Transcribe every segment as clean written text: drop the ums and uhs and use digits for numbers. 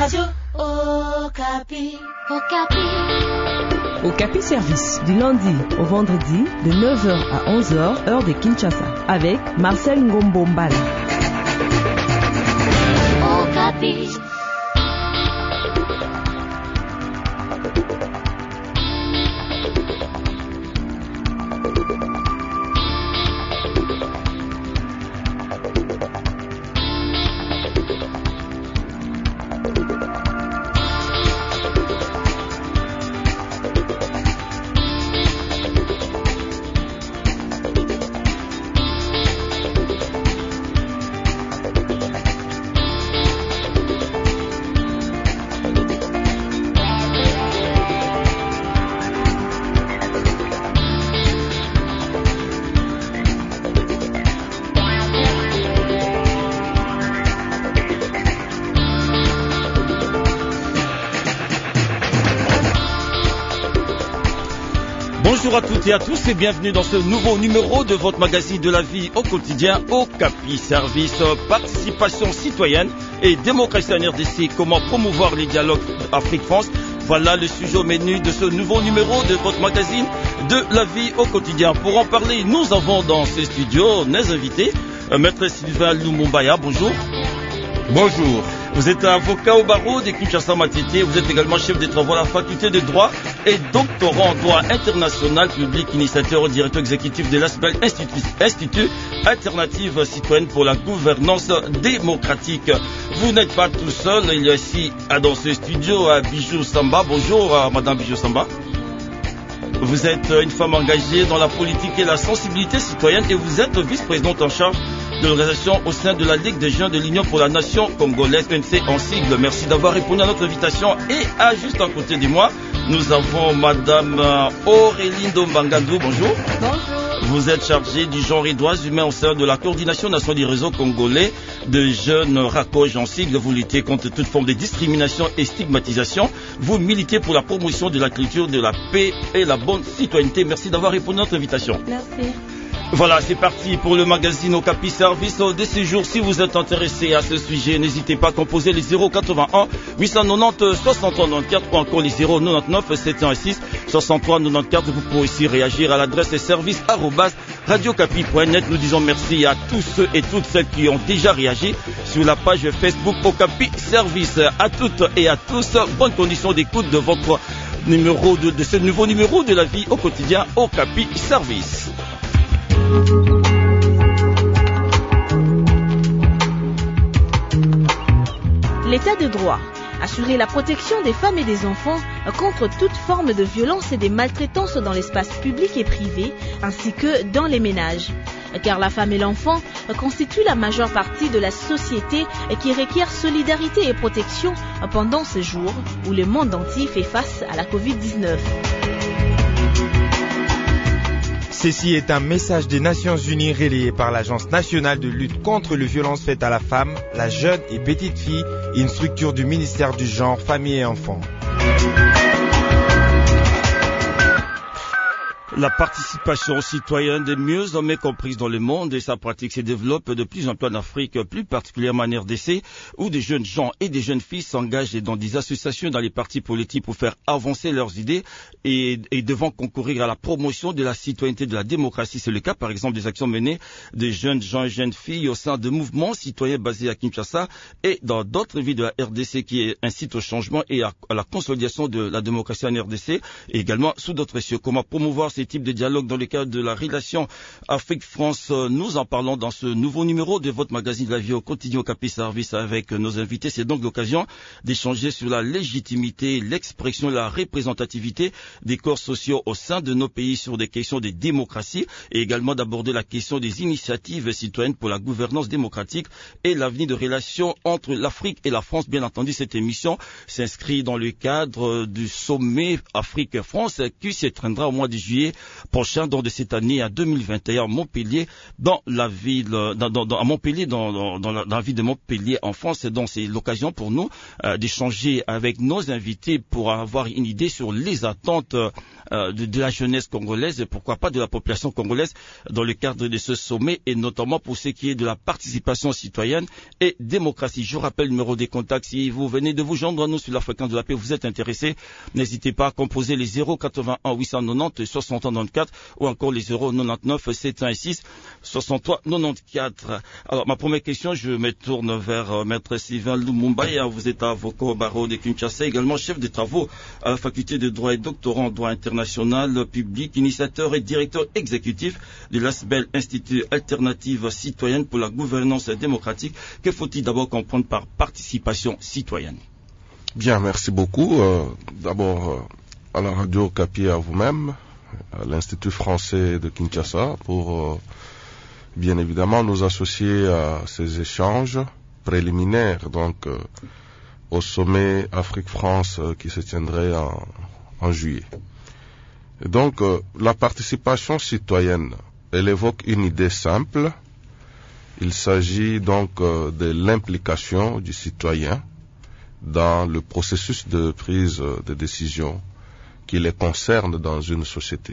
Radio Okapi. Okapi Service, du lundi au vendredi, de 9h à 11h, heure de Kinshasa, avec Marcel Ngombo-Mbala. Okapi. Bonjour à toutes et à tous et bienvenue dans ce nouveau numéro de votre magazine de la vie au quotidien Okapi Service, participation citoyenne et démocratie en RDC, comment promouvoir les dialogues Afrique-France. Voilà le sujet au menu de ce nouveau numéro de votre magazine de la vie au quotidien. Pour en parler, nous avons dans ce studio nos invités, Maître Sylvain Lumumba, bonjour. Bonjour. Vous êtes avocat au barreau de Kinshasa Matete, vous êtes également chef de travaux à la faculté de droit et doctorant en droit international public, initiateur, directeur exécutif de l'ASBEL, Institut Alternative Citoyenne pour la gouvernance démocratique. Vous n'êtes pas tout seul, il y a ici dans ce studio Bijou Samba. Bonjour Madame Bijou Samba. Vous êtes une femme engagée dans la politique et la sensibilité citoyenne et vous êtes vice-présidente en charge de l'organisation au sein de la Ligue des jeunes de l'Union pour la nation congolaise, UNC en sigle. Merci d'avoir répondu à notre invitation. Et juste à côté de moi, nous avons Madame Aurélie Ndombangandou. Bonjour. Bonjour. Vous êtes chargée du genre et droits humains au sein de la coordination nationale du réseau congolais de jeunes RACOJ en sigle. Vous luttez contre toute forme de discrimination et stigmatisation. Vous militez pour la promotion de la culture, de la paix et la bonne citoyenneté. Merci d'avoir répondu à notre invitation. Merci. Voilà, c'est parti pour le magazine Okapi Service de ces jours. Si vous êtes intéressé à ce sujet, n'hésitez pas à composer les 081 890 63 94 ou encore les 099 716 63 94. Vous pouvez aussi réagir à l'adresse service@radiocapi.net. Nous disons merci à tous ceux et toutes celles qui ont déjà réagi sur la page Facebook Okapi Service. À toutes et à tous, bonne condition d'écoute de votre numéro de ce nouveau numéro de la vie au quotidien Okapi Service. L'état de droit. Assurer la protection des femmes et des enfants contre toute forme de violence et des maltraitances dans l'espace public et privé, ainsi que dans les ménages. Car la femme et l'enfant constituent la majeure partie de la société qui requiert solidarité et protection pendant ces jours où le monde entier fait face à la Covid-19. Ceci est un message des Nations Unies relayé par l'Agence nationale de lutte contre les violences faites à la femme, la jeune et petite fille, et une structure du ministère du genre, famille et enfants. La participation citoyenne est mieux en mieux comprise dans le monde et sa pratique se développe de plus en plus en Afrique, plus particulièrement en RDC, où des jeunes gens et des jeunes filles s'engagent dans des associations, dans les partis politiques pour faire avancer leurs idées et devant concourir à la promotion de la citoyenneté, de la démocratie. C'est le cas, par exemple, des actions menées des jeunes gens et jeunes filles au sein de mouvements citoyens basés à Kinshasa et dans d'autres villes de la RDC qui incitent au changement et à la consolidation de la démocratie en RDC et également sous d'autres cieux. Comment promouvoir ces types de dialogue dans le cadre de la relation Afrique-France. Nous en parlons dans ce nouveau numéro de votre magazine de la vie au quotidien Okapi Service avec nos invités. C'est donc l'occasion d'échanger sur la légitimité, l'expression, la représentativité des corps sociaux au sein de nos pays sur des questions de démocratie et également d'aborder la question des initiatives citoyennes pour la gouvernance démocratique et l'avenir de relations entre l'Afrique et la France. Bien entendu, cette émission s'inscrit dans le cadre du sommet Afrique-France qui se tiendra au mois de juillet prochain, donc de cette année à 2021 à Montpellier, dans la ville, à Montpellier, dans la ville de Montpellier en France. Et donc c'est l'occasion pour nous d'échanger avec nos invités pour avoir une idée sur les attentes de la jeunesse congolaise et pourquoi pas de la population congolaise dans le cadre de ce sommet, et notamment pour ce qui est de la participation citoyenne et démocratie. Je rappelle le numéro des contacts. Si vous venez de vous joindre à nous sur la fréquence de la paix, vous êtes intéressé, n'hésitez pas à composer les 081 890 60 94 ou encore les 099 716 63 94. Alors ma première question, je me tourne vers maître Sylvain Lumumba. Vous êtes avocat au barreau de Kinshasa, également chef de travaux à la faculté de droit et doctorant en droit international public, initiateur et directeur exécutif de l'ASBEL, Institut Alternative Citoyenne pour la gouvernance démocratique. Que faut-il d'abord comprendre par participation citoyenne? Bien, merci beaucoup. D'abord à la radio Okapi, à vous-même, à l'Institut français de Kinshasa, pour bien évidemment nous associer à ces échanges préliminaires donc au sommet Afrique-France qui se tiendrait en juillet. Et donc la participation citoyenne, elle évoque une idée simple. Il s'agit donc de l'implication du citoyen dans le processus de prise de décision qui les concerne dans une société.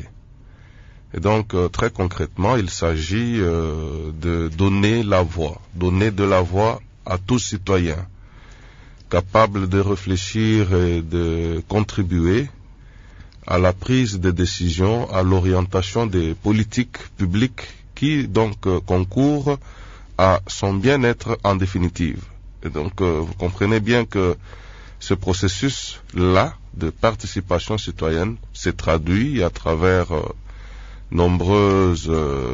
Et donc, très concrètement, il s'agit de donner de la voix à tout citoyen capable de réfléchir et de contribuer à la prise de décision, à l'orientation des politiques publiques qui donc concourent à son bien-être en définitive. Et donc, vous comprenez bien que ce processus-là de participation citoyenne s'est traduit à travers nombreuses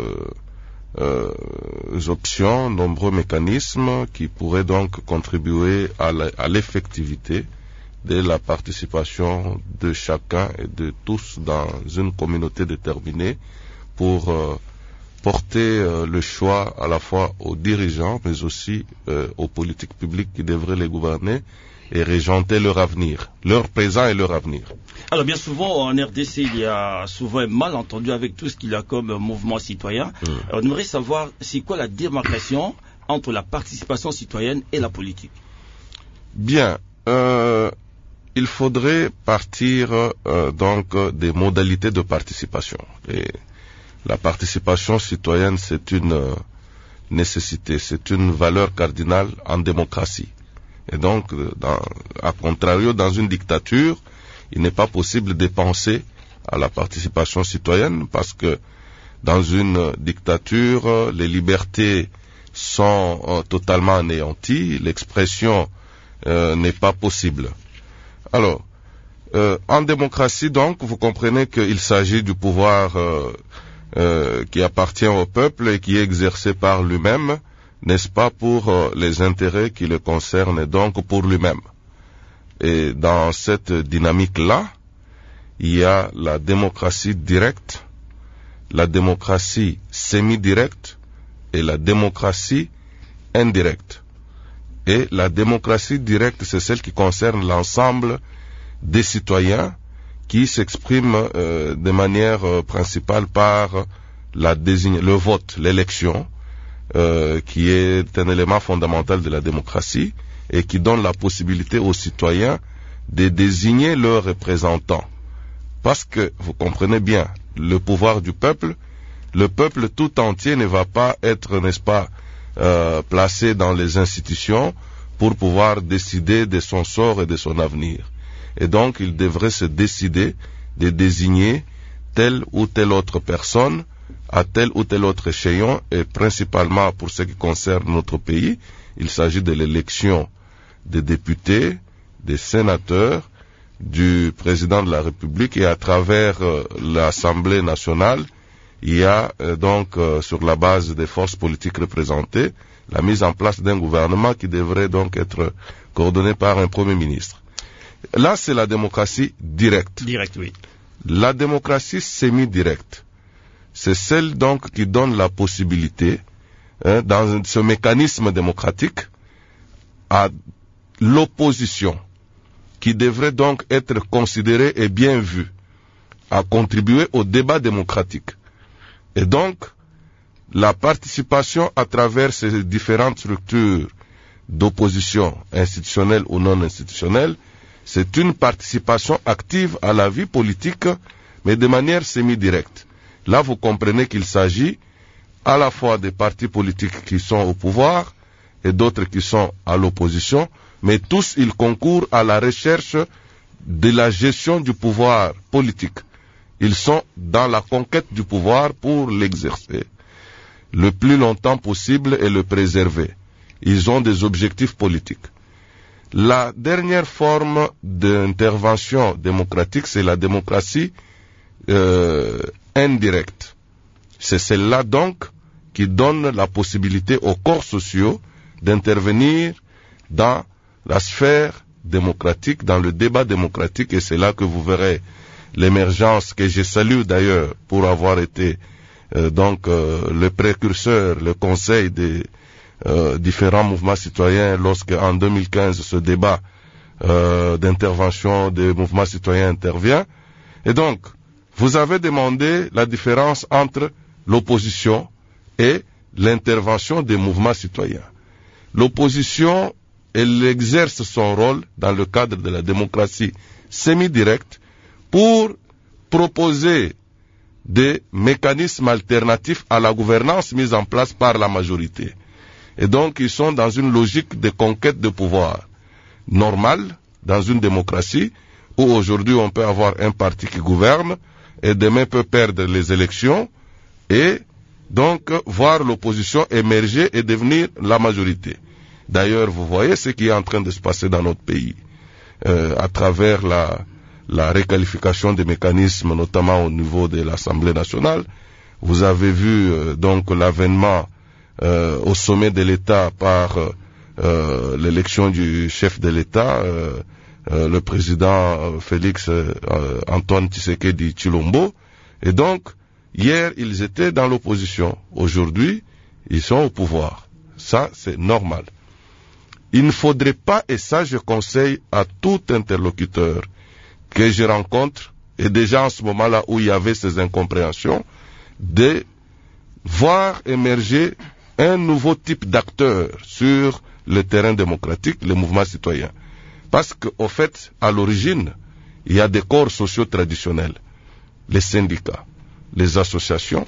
options, nombreux mécanismes qui pourraient donc contribuer à l'effectivité de la participation de chacun et de tous dans une communauté déterminée pour porter le choix à la fois aux dirigeants mais aussi aux politiques publiques qui devraient les gouverner et régenter leur avenir, leur présent et leur avenir. Alors bien souvent en RDC il y a souvent un malentendu avec tout ce qu'il y a comme mouvement citoyen. On aimerait savoir c'est quoi la démarcation entre la participation citoyenne et la politique. Bien, il faudrait partir donc des modalités de participation. Et la participation citoyenne, c'est une nécessité, c'est une valeur cardinale en démocratie. Et donc, à contrario, dans une dictature, il n'est pas possible de penser à la participation citoyenne parce que dans une dictature, les libertés sont totalement anéanties, l'expression n'est pas possible. Alors, en démocratie, donc, vous comprenez qu'il s'agit du pouvoir qui appartient au peuple et qui est exercé par lui-même, n'est-ce pas, pour les intérêts qui le concernent et donc pour lui-même. Et dans cette dynamique-là, il y a la démocratie directe, la démocratie semi-directe et la démocratie indirecte. Et la démocratie directe, c'est celle qui concerne l'ensemble des citoyens qui s'expriment de manière principale par le vote, l'élection, qui est un élément fondamental de la démocratie et qui donne la possibilité aux citoyens de désigner leurs représentants. Parce que, vous comprenez bien, le pouvoir du peuple, le peuple tout entier ne va pas être, n'est-ce pas, placé dans les institutions pour pouvoir décider de son sort et de son avenir. Et donc, il devrait se décider de désigner telle ou telle autre personne à tel ou tel autre échéant, et principalement pour ce qui concerne notre pays, il s'agit de l'élection des députés, des sénateurs, du président de la République, et à travers l'Assemblée nationale, il y a donc, sur la base des forces politiques représentées, la mise en place d'un gouvernement qui devrait donc être coordonné par un Premier ministre. Là, c'est la démocratie directe. Directe, oui. La démocratie semi-directe, c'est celle donc qui donne la possibilité, dans ce mécanisme démocratique, à l'opposition, qui devrait donc être considérée et bien vue, à contribuer au débat démocratique. Et donc, la participation à travers ces différentes structures d'opposition institutionnelle ou non institutionnelle, c'est une participation active à la vie politique, mais de manière semi-directe. Là, vous comprenez qu'il s'agit à la fois des partis politiques qui sont au pouvoir et d'autres qui sont à l'opposition, mais tous ils concourent à la recherche de la gestion du pouvoir politique. Ils sont dans la conquête du pouvoir pour l'exercer le plus longtemps possible et le préserver. Ils ont des objectifs politiques. La dernière forme d'intervention démocratique, c'est la démocratie indirecte. C'est celle-là donc qui donne la possibilité aux corps sociaux d'intervenir dans la sphère démocratique, dans le débat démocratique, et c'est là que vous verrez l'émergence, que je salue d'ailleurs pour avoir été le précurseur, le conseil des différents mouvements citoyens lorsque en 2015 ce débat d'intervention des mouvements citoyens intervient. Et donc, vous avez demandé la différence entre l'opposition et l'intervention des mouvements citoyens. L'opposition, elle exerce son rôle dans le cadre de la démocratie semi-directe pour proposer des mécanismes alternatifs à la gouvernance mise en place par la majorité. Et donc, ils sont dans une logique de conquête de pouvoir normale dans une démocratie où aujourd'hui on peut avoir un parti qui gouverne et demain peut perdre les élections et donc voir l'opposition émerger et devenir la majorité. D'ailleurs, vous voyez ce qui est en train de se passer dans notre pays à travers la requalification des mécanismes, notamment au niveau de l'Assemblée nationale. Vous avez vu donc l'avènement au sommet de l'État par l'élection du chef de l'État, le président Félix Antoine Tshisekedi Tshilombo. Et donc, hier, ils étaient dans l'opposition. Aujourd'hui, ils sont au pouvoir. Ça, c'est normal. Il ne faudrait pas, et ça je conseille à tout interlocuteur que je rencontre, et déjà en ce moment-là où il y avait ces incompréhensions, de voir émerger un nouveau type d'acteurs sur le terrain démocratique, les mouvements citoyens. Parce qu'au fait, à l'origine, il y a des corps sociaux traditionnels, les syndicats, les associations,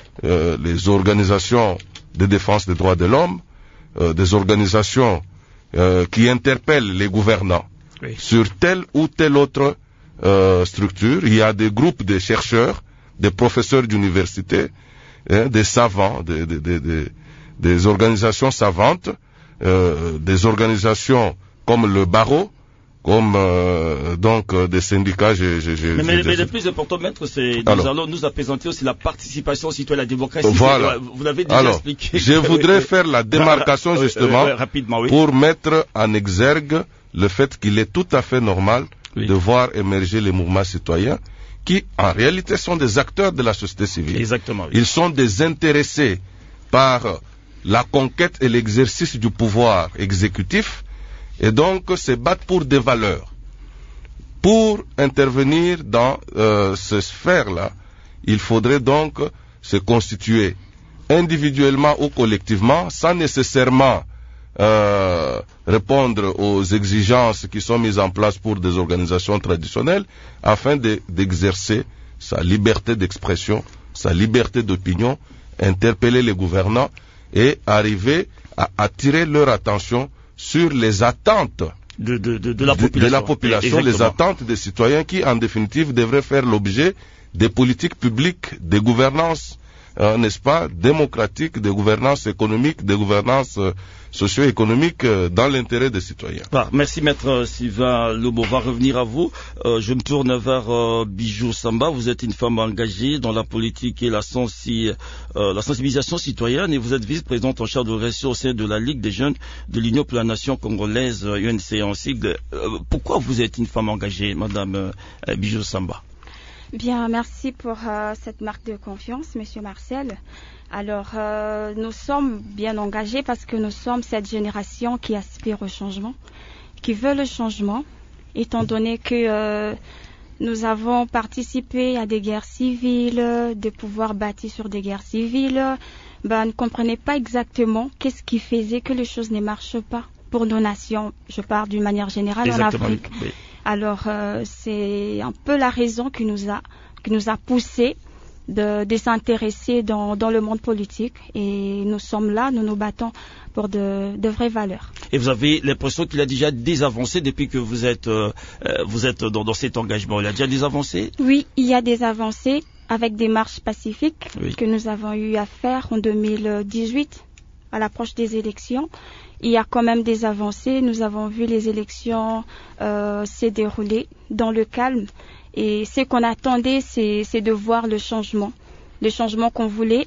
les organisations de défense des droits de l'homme, des organisations qui interpellent les gouvernants sur telle ou telle autre structure. Il y a des groupes de chercheurs, des professeurs d'université, des savants, des organisations savantes, des organisations comme le barreau, comme des syndicats. Mais le plus important, maître, c'est nous allons nous apaisanter aussi la participation citoyenne à la démocratie. Voilà. Vous l'avez déjà expliqué. Je voudrais faire la démarcation justement rapidement, oui, pour mettre en exergue le fait qu'il est tout à fait normal de voir émerger les mouvements citoyens qui, en réalité, sont des acteurs de la société civile. Exactement. Oui. Ils sont des intéressés par la conquête et l'exercice du pouvoir exécutif et donc se battent pour des valeurs. Pour intervenir dans ces sphères-là, il faudrait donc se constituer individuellement ou collectivement sans nécessairement répondre aux exigences qui sont mises en place pour des organisations traditionnelles afin d'exercer sa liberté d'expression, sa liberté d'opinion, interpeller les gouvernants et arriver à attirer leur attention sur les attentes de la population, les attentes des citoyens qui, en définitive, devraient faire l'objet des politiques publiques, des gouvernances, n'est-ce pas, démocratiques, des gouvernances économiques, des gouvernances socio-économiques dans l'intérêt des citoyens. Merci maître Sylvain Lobo. On va revenir à vous. Je me tourne vers Bijou Samba. Vous êtes une femme engagée dans la politique et la sensibilisation citoyenne et vous êtes vice-présidente en charge de réseau au sein de la Ligue des jeunes de l'Union pour la nation congolaise, UNC en sigle. Pourquoi vous êtes une femme engagée, madame Bijou Samba? Bien, merci pour cette marque de confiance, monsieur Marcel. Alors, nous sommes bien engagés parce que nous sommes cette génération qui aspire au changement, qui veut le changement, étant donné que Nous avons participé à des guerres civiles, de pouvoir bâtir sur des guerres civiles. Ne comprenait pas exactement qu'est-ce qui faisait que les choses ne marchent pas pour nos nations. Je parle d'une manière générale exactement, en Afrique. Oui. Alors, c'est un peu la raison qui nous a poussé de s'intéresser dans le monde politique. Et nous sommes là, nous nous battons pour de vraies valeurs. Et vous avez l'impression qu'il y a déjà des avancées depuis que vous êtes dans cet engagement. Il y a déjà des avancées? Oui, il y a des avancées avec des marches pacifiques que nous avons eu à faire en 2018 à l'approche des élections. Il y a quand même des avancées. Nous avons vu les élections se dérouler dans le calme. Et ce qu'on attendait, c'est de voir le changement qu'on voulait.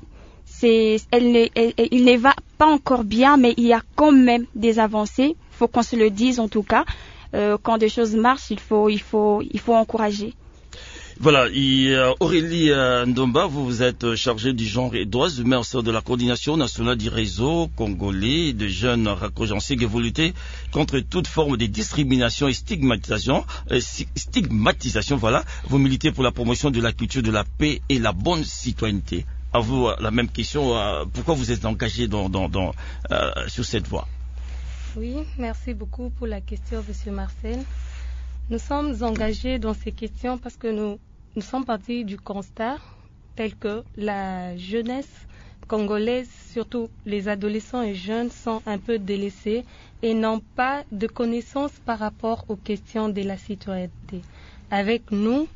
Il ne va pas encore bien, mais il y a quand même des avancées. Il faut qu'on se le dise en tout cas. Quand des choses marchent, il faut encourager. Voilà, Aurélie Ndomba, vous êtes chargée du genre et droits humains au sein de la coordination nationale du réseau congolais de jeunes raccrochancés qui veut lutter contre toute forme de discrimination et stigmatisation. Voilà, vous militez pour la promotion de la culture de la paix et la bonne citoyenneté. À vous la même question, pourquoi vous êtes engagé sur cette voie? Oui, merci beaucoup pour la question, Monsieur Marcel. Nous sommes engagés dans ces questions parce que nous sommes partis du constat tel que la jeunesse congolaise, surtout les adolescents et jeunes, sont un peu délaissés et n'ont pas de connaissances par rapport aux questions de la citoyenneté. Avec nous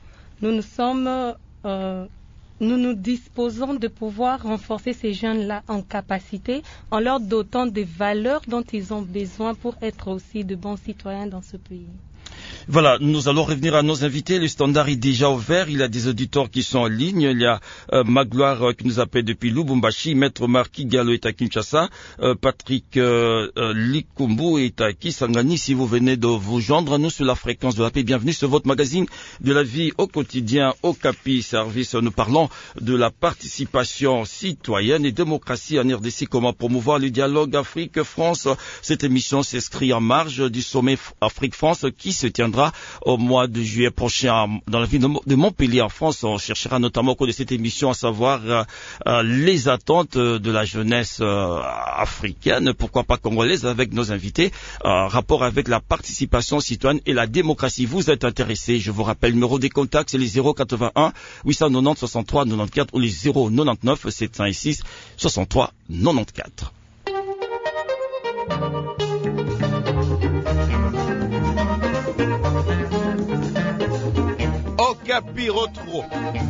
nous disposons de pouvoir renforcer ces jeunes-là en capacité, en leur dotant des valeurs dont ils ont besoin pour être aussi de bons citoyens dans ce pays. Voilà, nous allons revenir à nos invités. Le standard est déjà ouvert. Il y a des auditeurs qui sont en ligne. Il y a Magloire qui nous appelle depuis Lubumbashi, Maître Marquis Gallo est à Kinshasa, Patrick Likumbu est à Kisangani. Si vous venez de vous joindre à nous sur la fréquence de la paix, bienvenue sur votre magazine de la vie au quotidien, Okapi Service. Nous parlons de la participation citoyenne et démocratie en RDC, comment promouvoir le dialogue Afrique-France. Cette émission s'inscrit en marge du sommet Afrique-France qui se tiendra au mois de juillet prochain dans la ville de Montpellier en France. On cherchera notamment au cours de cette émission à savoir les attentes de la jeunesse africaine, pourquoi pas congolaise, avec nos invités, rapport avec la participation citoyenne et la démocratie. Vous êtes intéressés, je vous rappelle, le numéro des contacts, c'est les 081 890 63 94 ou les 099 706 63 94. Okapi Retro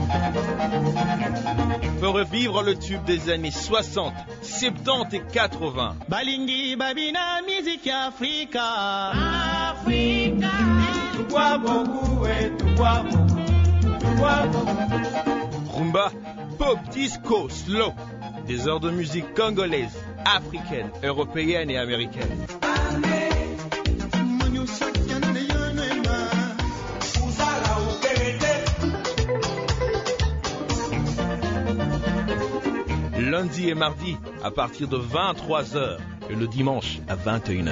peut revivre le tube des années 60, 70 et 80. Balingi babina musique Africa. Africa. Tu bois beaucoup et tu bois beaucoup. Tu bois beaucoup. Rumba, pop, disco, slow. Des heures de musique congolaise, africaine, européenne et américaine. Lundi et mardi à partir de 23h et le dimanche à 21h.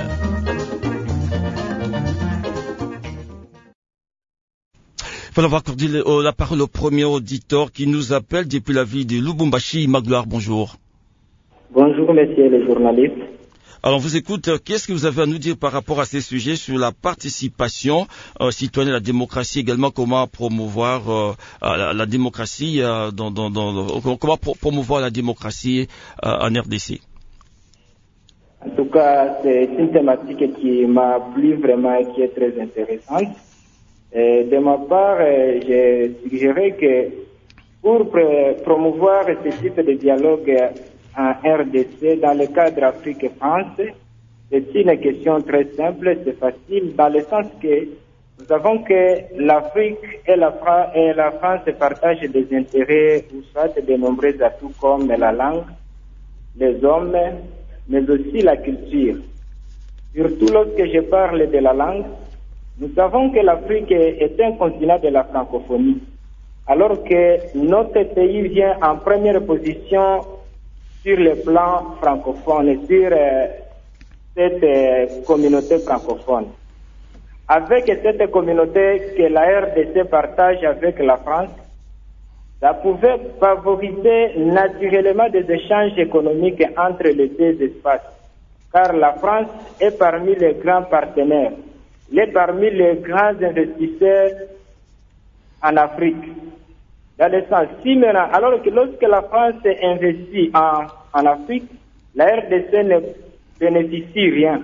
Il va avoir accordé la parole au premier auditeur qui nous appelle depuis la ville de Lubumbashi. Magloire, bonjour. Bonjour, messieurs les journalistes. Alors, on vous écoute. Qu'est-ce que vous avez à nous dire par rapport à ces sujets sur la participation citoyenne, la démocratie, également comment promouvoir la démocratie comment promouvoir la démocratie en RDC? En tout cas, c'est une thématique qui m'a plu vraiment et qui est très intéressante. Et de ma part, j'ai suggéré que pour promouvoir ce type de dialogue en RDC dans le cadre Afrique et France, c'est une question très simple, c'est facile, dans le sens que nous savons que l'Afrique et la France partagent des intérêts ou soit de nombreux atouts comme la langue, les hommes, mais aussi la culture. Surtout lorsque je parle de la langue, nous savons que l'Afrique est un continent de la francophonie, alors que notre pays vient en première position sur le plan francophone, sur cette communauté francophone. avec cette communauté que la RDC partage avec la France, ça pouvait favoriser naturellement des échanges économiques entre les deux espaces, car la France est parmi les grands partenaires, elle est parmi les grands investisseurs en Afrique. Dans le sens, si maintenant, alors que lorsque la France investit en Afrique, la RDC ne bénéficie rien.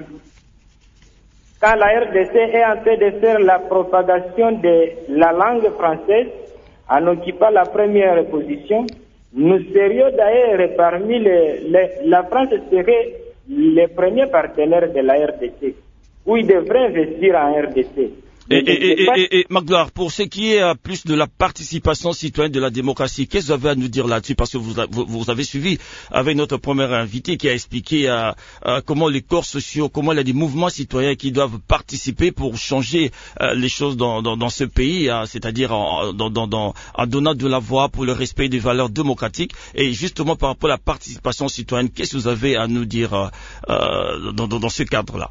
Quand la RDC est en train de faire la propagation de la langue française, en occupant la première position, nous serions d'ailleurs parmi la France serait les premiers partenaires de la RDC, où ils devraient investir en RDC. Et Magloire, pour ce qui est plus de la participation citoyenne de la démocratie, qu'est-ce que vous avez à nous dire là-dessus? Parce que vous avez suivi avec notre premier invité qui a expliqué comment les corps sociaux, comment il y a des mouvements citoyens qui doivent participer pour changer les choses dans ce pays, c'est-à-dire en donnant de la voix pour le respect des valeurs démocratiques. Et justement par rapport à la participation citoyenne, qu'est-ce que vous avez à nous dire dans ce cadre-là?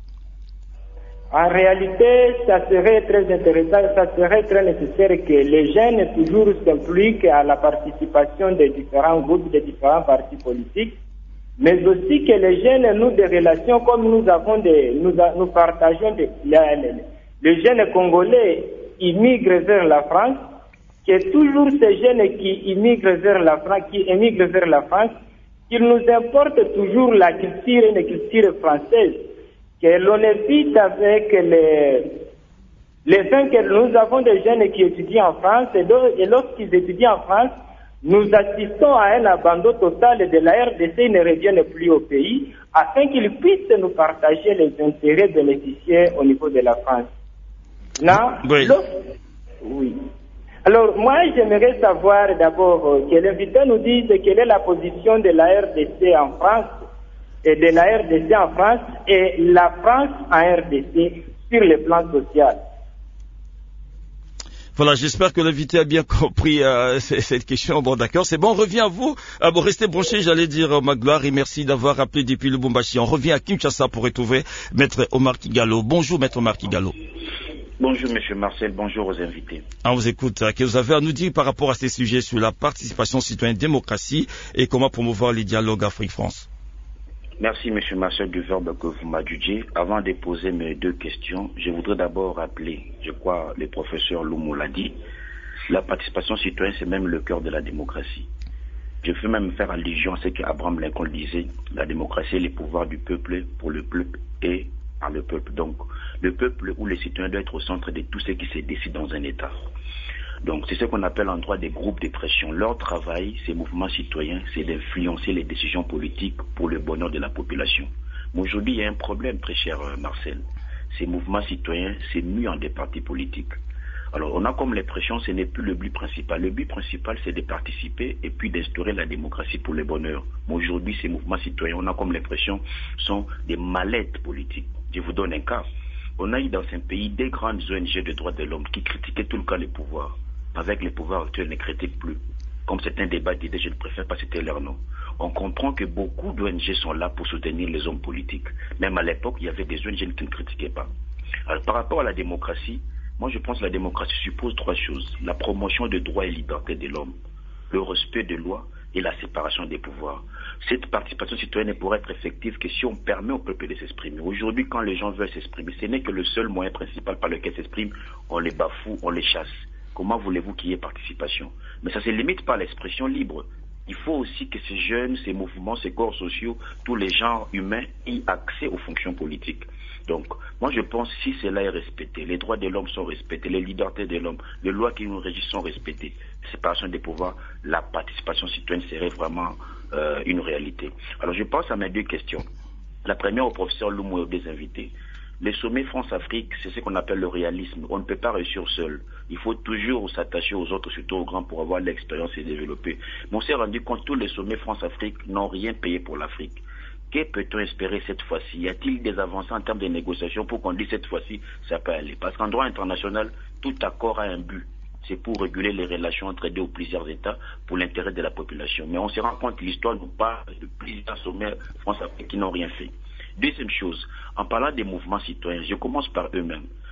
En réalité, ça serait très intéressant, ça serait très nécessaire que les jeunes toujours s'impliquent à la participation des différents groupes, des différents partis politiques, mais aussi que les jeunes nouent des relations comme nous partageons les jeunes Congolais immigrent vers la France, que toujours ces jeunes qui émigrent vers la France, qu'ils nous importent toujours la culture, une culture française, que l'on évite avec les fins que nous avons des jeunes qui étudient en France et lorsqu'ils étudient en France, nous assistons à un abandon total de la RDC, ils ne reviennent plus au pays afin qu'ils puissent nous partager les intérêts bénéficiaires au niveau de la France. Non? Oui. Oui. Alors moi j'aimerais savoir d'abord que l'invité nous dise quelle est la position de la RDC en France et de la RDC en France et la France en RDC sur le plan social. Voilà, j'espère que l'invité a bien compris cette question. Bon, d'accord, c'est bon, on revient à vous. Bon, restez branchés, j'allais dire Magloire, et merci d'avoir appelé depuis le Lubumbashi. On revient à Kinshasa pour retrouver Maître Omar Kigalo. Bonjour, Maître Omar Kigalo. Bonjour, Monsieur Marcel, bonjour aux invités. On vous écoute. Qu'est-ce que vous avez à nous dire par rapport à ces sujets sur la participation citoyenne, démocratie et comment promouvoir les dialogues Afrique-France? Merci, M. Marcel, du verbe que vous m'adjudiez. Avant de poser mes deux questions, je voudrais d'abord rappeler, je crois le professeur Loumou l'a dit, la participation citoyenne, c'est même le cœur de la démocratie. Je veux même faire allusion à ce qu'Abraham Lincoln disait, la démocratie est le pouvoir du peuple, pour le peuple et par le peuple. Donc, le peuple ou les citoyens doivent être au centre de tout ce qui se décide dans un État. Donc, c'est ce qu'on appelle en droit des groupes de pression. Leur travail, ces mouvements citoyens, c'est d'influencer les décisions politiques pour le bonheur de la population. Mais aujourd'hui, il y a un problème, très cher Marcel. Ces mouvements citoyens, c'est mis en des partis politiques. Alors, on a comme l'impression que ce n'est plus le but principal. Le but principal, c'est de participer et puis d'instaurer la démocratie pour le bonheur. Mais aujourd'hui, ces mouvements citoyens, on a comme l'impression sont des mallettes politiques. Je vous donne un cas. On a eu dans ce pays des grandes ONG de droits de l'homme qui critiquaient tout le cas le pouvoir. Avec les pouvoirs actuels, ne critiquent plus. Comme c'est un débat d'idées, je ne préfère pas citer leur nom. On comprend que beaucoup d'ONG sont là pour soutenir les hommes politiques. Même à l'époque, il y avait des ONG qui ne critiquaient pas. Alors, par rapport à la démocratie, moi je pense que la démocratie suppose trois choses. La promotion des droits et libertés de l'homme, le respect des lois et la séparation des pouvoirs. Cette participation citoyenne ne pourrait être effective que si on permet au peuple de s'exprimer. Aujourd'hui, quand les gens veulent s'exprimer, ce n'est que le seul moyen principal par lequel s'expriment, on les bafoue, on les chasse. Comment voulez-vous qu'il y ait participation? Mais ça ne se limite pas à l'expression libre. Il faut aussi que ces jeunes, ces mouvements, ces corps sociaux, tous les genres humains aient accès aux fonctions politiques. Donc, moi je pense que si cela est respecté, les droits de l'homme sont respectés, les libertés de l'homme, les lois qui nous régissent sont respectées, la séparation des pouvoirs, la participation citoyenne serait vraiment une réalité. Alors je pense à mes deux questions. La première au professeur Loumou et aux deux invités. Les sommets France-Afrique, c'est ce qu'on appelle le réalisme. On ne peut pas réussir seul. Il faut toujours s'attacher aux autres, surtout aux grands, pour avoir l'expérience et développer. Mais on s'est rendu compte que tous les sommets France-Afrique n'ont rien payé pour l'Afrique. Que peut-on espérer cette fois-ci? Y a-t-il des avancées en termes de négociations pour qu'on dise cette fois-ci, ça peut aller? Parce qu'en droit international, tout accord a un but. C'est pour réguler les relations entre deux ou plusieurs États pour l'intérêt de la population. Mais on se rend compte que l'histoire nous parle de plusieurs sommets France-Afrique qui n'ont rien fait. Deuxième chose, en parlant des mouvements citoyens, je commence par eux-mêmes.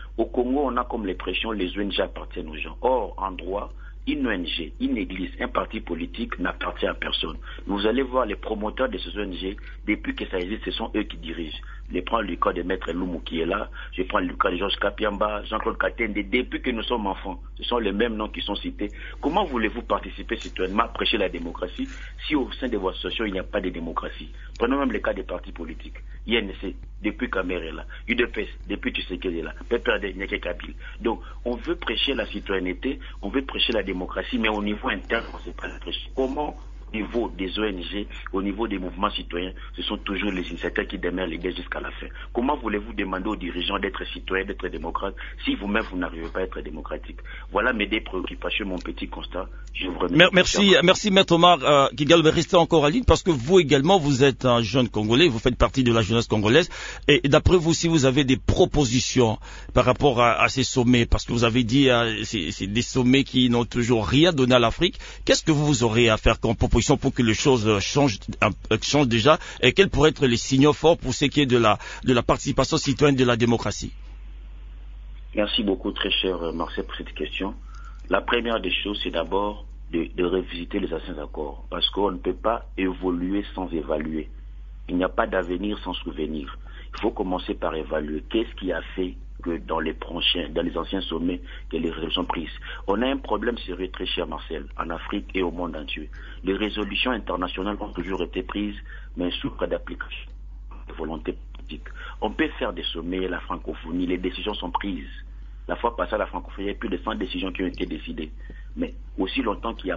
Au Congo, on a comme l'impression que les ONG appartiennent aux gens. Or, en droit, une ONG, une église, un parti politique n'appartient à personne. Vous allez voir les promoteurs de ces ONG, depuis que ça existe, ce sont eux qui dirigent. Je prends le cas de Maître Loumou qui est là, je prends le cas de Georges Kapiamba, Jean-Claude Katende, depuis que nous sommes enfants, ce sont les mêmes noms qui sont cités. Comment voulez-vous participer citoyennement à prêcher la démocratie si au sein de votre association il n'y a pas de démocratie? Prenons même le cas des partis politiques. INC, depuis Kamer est là, UDPS, depuis Tshisekedi est là, PPRD, Nyeke Kabil. Donc, on veut prêcher la citoyenneté, on veut prêcher la démocratie, mais au niveau interne, on ne sait pas la prêcher. Comment au niveau des ONG, au niveau des mouvements citoyens, ce sont toujours les initiateurs qui demeurent les gars jusqu'à la fin. Comment voulez-vous demander aux dirigeants d'être citoyens, d'être démocrates, si vous-même vous n'arrivez pas à être démocratique? Voilà mes deux préoccupations, mon petit constat. Je vous remercie. Merci Maître Omar Kigal, mais restez encore en ligne parce que vous également, vous êtes un jeune Congolais, vous faites partie de la jeunesse congolaise. Et d'après vous, si vous avez des propositions par rapport à ces sommets, parce que vous avez dit c'est des sommets qui n'ont toujours rien donné à l'Afrique, qu'est-ce que vous aurez à faire comme proposition pour que les choses changent déjà, et quels pourraient être les signaux forts pour ce qui est de la participation citoyenne de la démocratie? Merci beaucoup, très cher Marcel, pour cette question. La première des choses, c'est d'abord de revisiter les anciens accords, parce qu'on ne peut pas évoluer sans évaluer. Il n'y a pas d'avenir sans souvenir. Il faut commencer par évaluer qu'est-ce qui a fait que dans les anciens sommets, que les résolutions prises. On a un problème sérieux, très cher Marcel, en Afrique et au monde entier. Les résolutions internationales ont toujours été prises, mais sous cas d'application de volonté politique. On peut faire des sommets, la francophonie, les décisions sont prises. La fois passée à la francophonie, il y a plus de 100 décisions qui ont été décidées. Mais aussi longtemps qu'il y a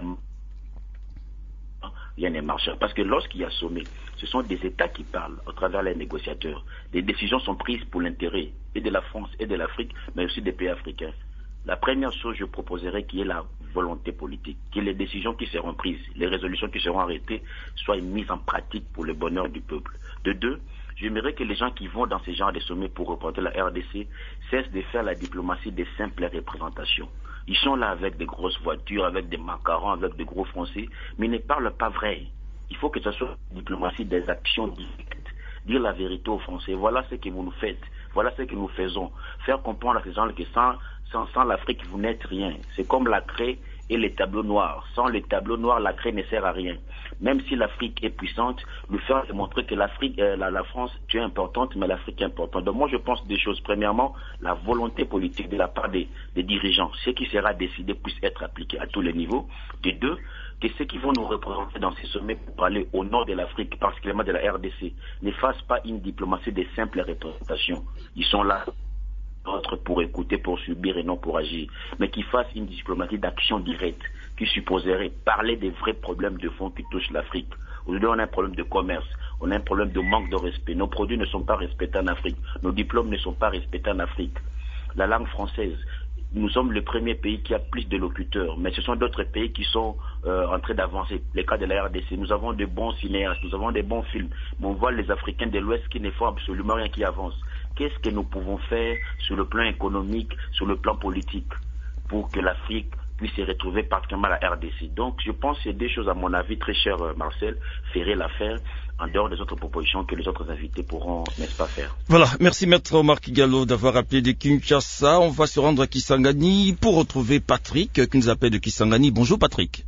rien n'est marché. Parce que lorsqu'il y a sommet, ce sont des États qui parlent à travers les négociateurs. Les décisions sont prises pour l'intérêt et de la France et de l'Afrique, mais aussi des pays africains. La première chose, je proposerais qu'il y ait la volonté politique, que les décisions qui seront prises, les résolutions qui seront arrêtées, soient mises en pratique pour le bonheur du peuple. De deux, j'aimerais que les gens qui vont dans ces genres de sommets pour représenter la RDC cessent de faire la diplomatie des simples représentations. Ils sont là avec des grosses voitures, avec des macarons, avec des gros français, mais ils ne parlent pas vrai. Il faut que ce soit une diplomatie des actions directes. Dire la vérité aux Français, voilà ce que vous nous faites, voilà ce que nous faisons. Faire comprendre à ces gens que sans l'Afrique, vous n'êtes rien. C'est comme la craie et les tableaux noirs. Sans les tableaux noirs, la craie ne sert à rien. Même si l'Afrique est puissante, lui faire démontrer que l'Afrique, la France, tu es importante, mais l'Afrique est importante. Donc moi, je pense deux choses. Premièrement, la volonté politique de la part des dirigeants, ce qui sera décidé puisse être appliqué à tous les niveaux. De deux, que ceux qui vont nous représenter dans ces sommets pour parler au nord de l'Afrique, particulièrement de la RDC, ne fassent pas une diplomatie des simples représentations. Ils sont là pour écouter, pour subir et non pour agir, mais qui fassent une diplomatie d'action directe, qui supposerait parler des vrais problèmes de fond qui touchent l'Afrique. Aujourd'hui, on a un problème de commerce, on a un problème de manque de respect. Nos produits ne sont pas respectés en Afrique, nos diplômes ne sont pas respectés en Afrique. La langue française, nous sommes le premier pays qui a plus de locuteurs, mais ce sont d'autres pays qui sont en train d'avancer. Le cas de la RDC, nous avons de bons cinéastes, nous avons de bons films, mais on voit les Africains de l'Ouest qui ne font absolument rien, qui avancent. Qu'est-ce que nous pouvons faire sur le plan économique, sur le plan politique, pour que l'Afrique puisse se retrouver particulièrement à la RDC? Donc, je pense que c'est des choses, à mon avis, très cher Marcel, feraient l'affaire, en dehors des autres propositions que les autres invités pourront, n'est-ce pas, faire. Voilà, merci Maître Omar Kigalo d'avoir appelé de Kinshasa. On va se rendre à Kisangani pour retrouver Patrick, qui nous appelle de Kisangani. Bonjour Patrick.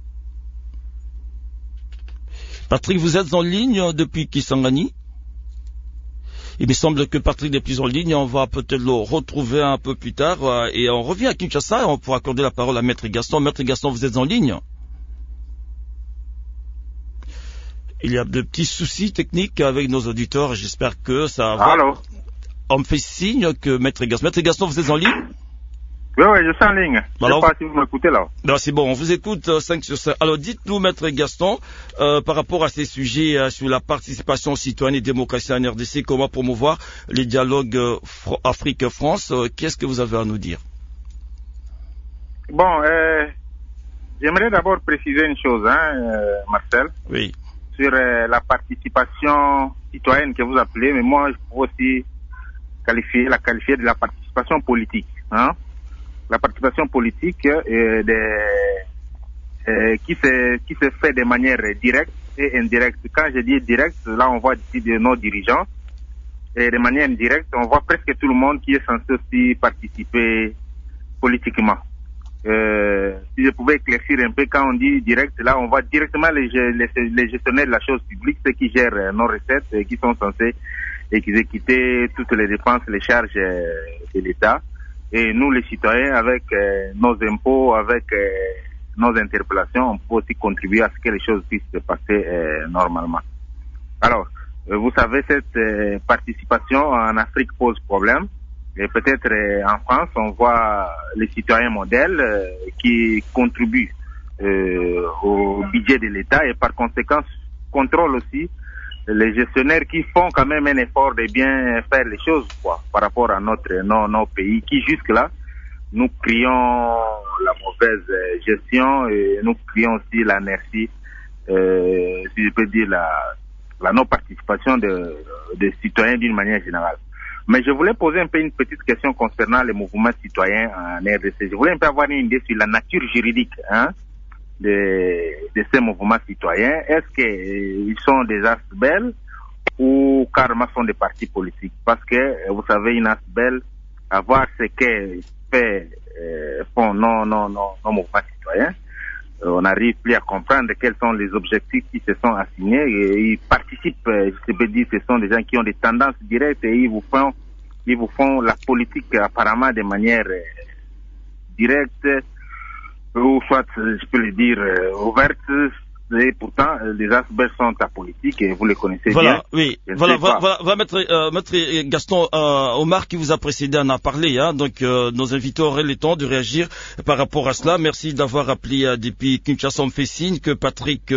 Patrick, vous êtes en ligne depuis Kisangani? Il me semble que Patrick n'est plus en ligne, on va peut-être le retrouver un peu plus tard, et on revient à Kinshasa et on pourra accorder la parole à Maître Gaston. Maître Gaston, vous êtes en ligne? Il y a de petits soucis techniques avec nos auditeurs, j'espère que ça va. Allô? On me fait signe que Maître Gaston, vous êtes en ligne? Oui, je suis en ligne. Je ne sais pas si vous m'écoutez là. Non, c'est bon, on vous écoute 5 sur 5. Alors dites-nous, Maître Gaston, par rapport à ces sujets sur la participation citoyenne et démocratie en RDC, comment promouvoir les dialogues Afrique-France, qu'est-ce que vous avez à nous dire? Bon, j'aimerais d'abord préciser une chose, Marcel. Oui. Sur la participation citoyenne que vous appelez, mais moi je peux aussi qualifier de la participation politique. La participation politique qui se fait de manière directe et indirecte. Quand je dis directe, là on voit ici de nos dirigeants et de manière indirecte, on voit presque tout le monde qui est censé aussi participer politiquement. Si je pouvais éclaircir un peu, quand on dit direct, là on voit directement les gestionnaires de la chose publique, ceux qui gèrent nos recettes et qui sont censés exécuter toutes les dépenses, les charges de l'État. Et nous les citoyens, avec nos impôts, avec nos interpellations, on peut aussi contribuer à ce que les choses puissent se passer normalement. Alors, vous savez, cette participation en Afrique pose problème. Et peut-être en France, on voit les citoyens modèles qui contribuent au budget de l'État et par conséquent contrôlent aussi les gestionnaires qui font quand même un effort de bien faire les choses par rapport à nos pays qui jusque-là nous crions la mauvaise gestion et nous crions aussi l'inertie, si je peux dire la non-participation des citoyens d'une manière générale. Mais je voulais poser un peu une petite question concernant les mouvements citoyens en RDC. Je voulais un peu avoir une idée sur la nature juridique de ces mouvements citoyens. Est-ce qu'ils sont des ASBEL ou carrément sont des partis politiques? Parce que, vous savez, une ASBEL, à voir ce que font nos mouvements citoyens, on n'arrive plus à comprendre quels sont les objectifs qui se sont assignés et ils participent, je peux dire, ce sont des gens qui ont des tendances directes et ils vous font la politique apparemment de manière directe ou soit, je peux le dire, ouverte. Et pourtant, les ASBEL sont apolitiques et vous les connaissez bien. Oui. Voilà, maître Gaston Omar qui vous a précédé en a parlé. Donc, nos invités auraient le temps de réagir par rapport à cela. Merci d'avoir appelé depuis Kinshasa. On me fait signe que Patrick,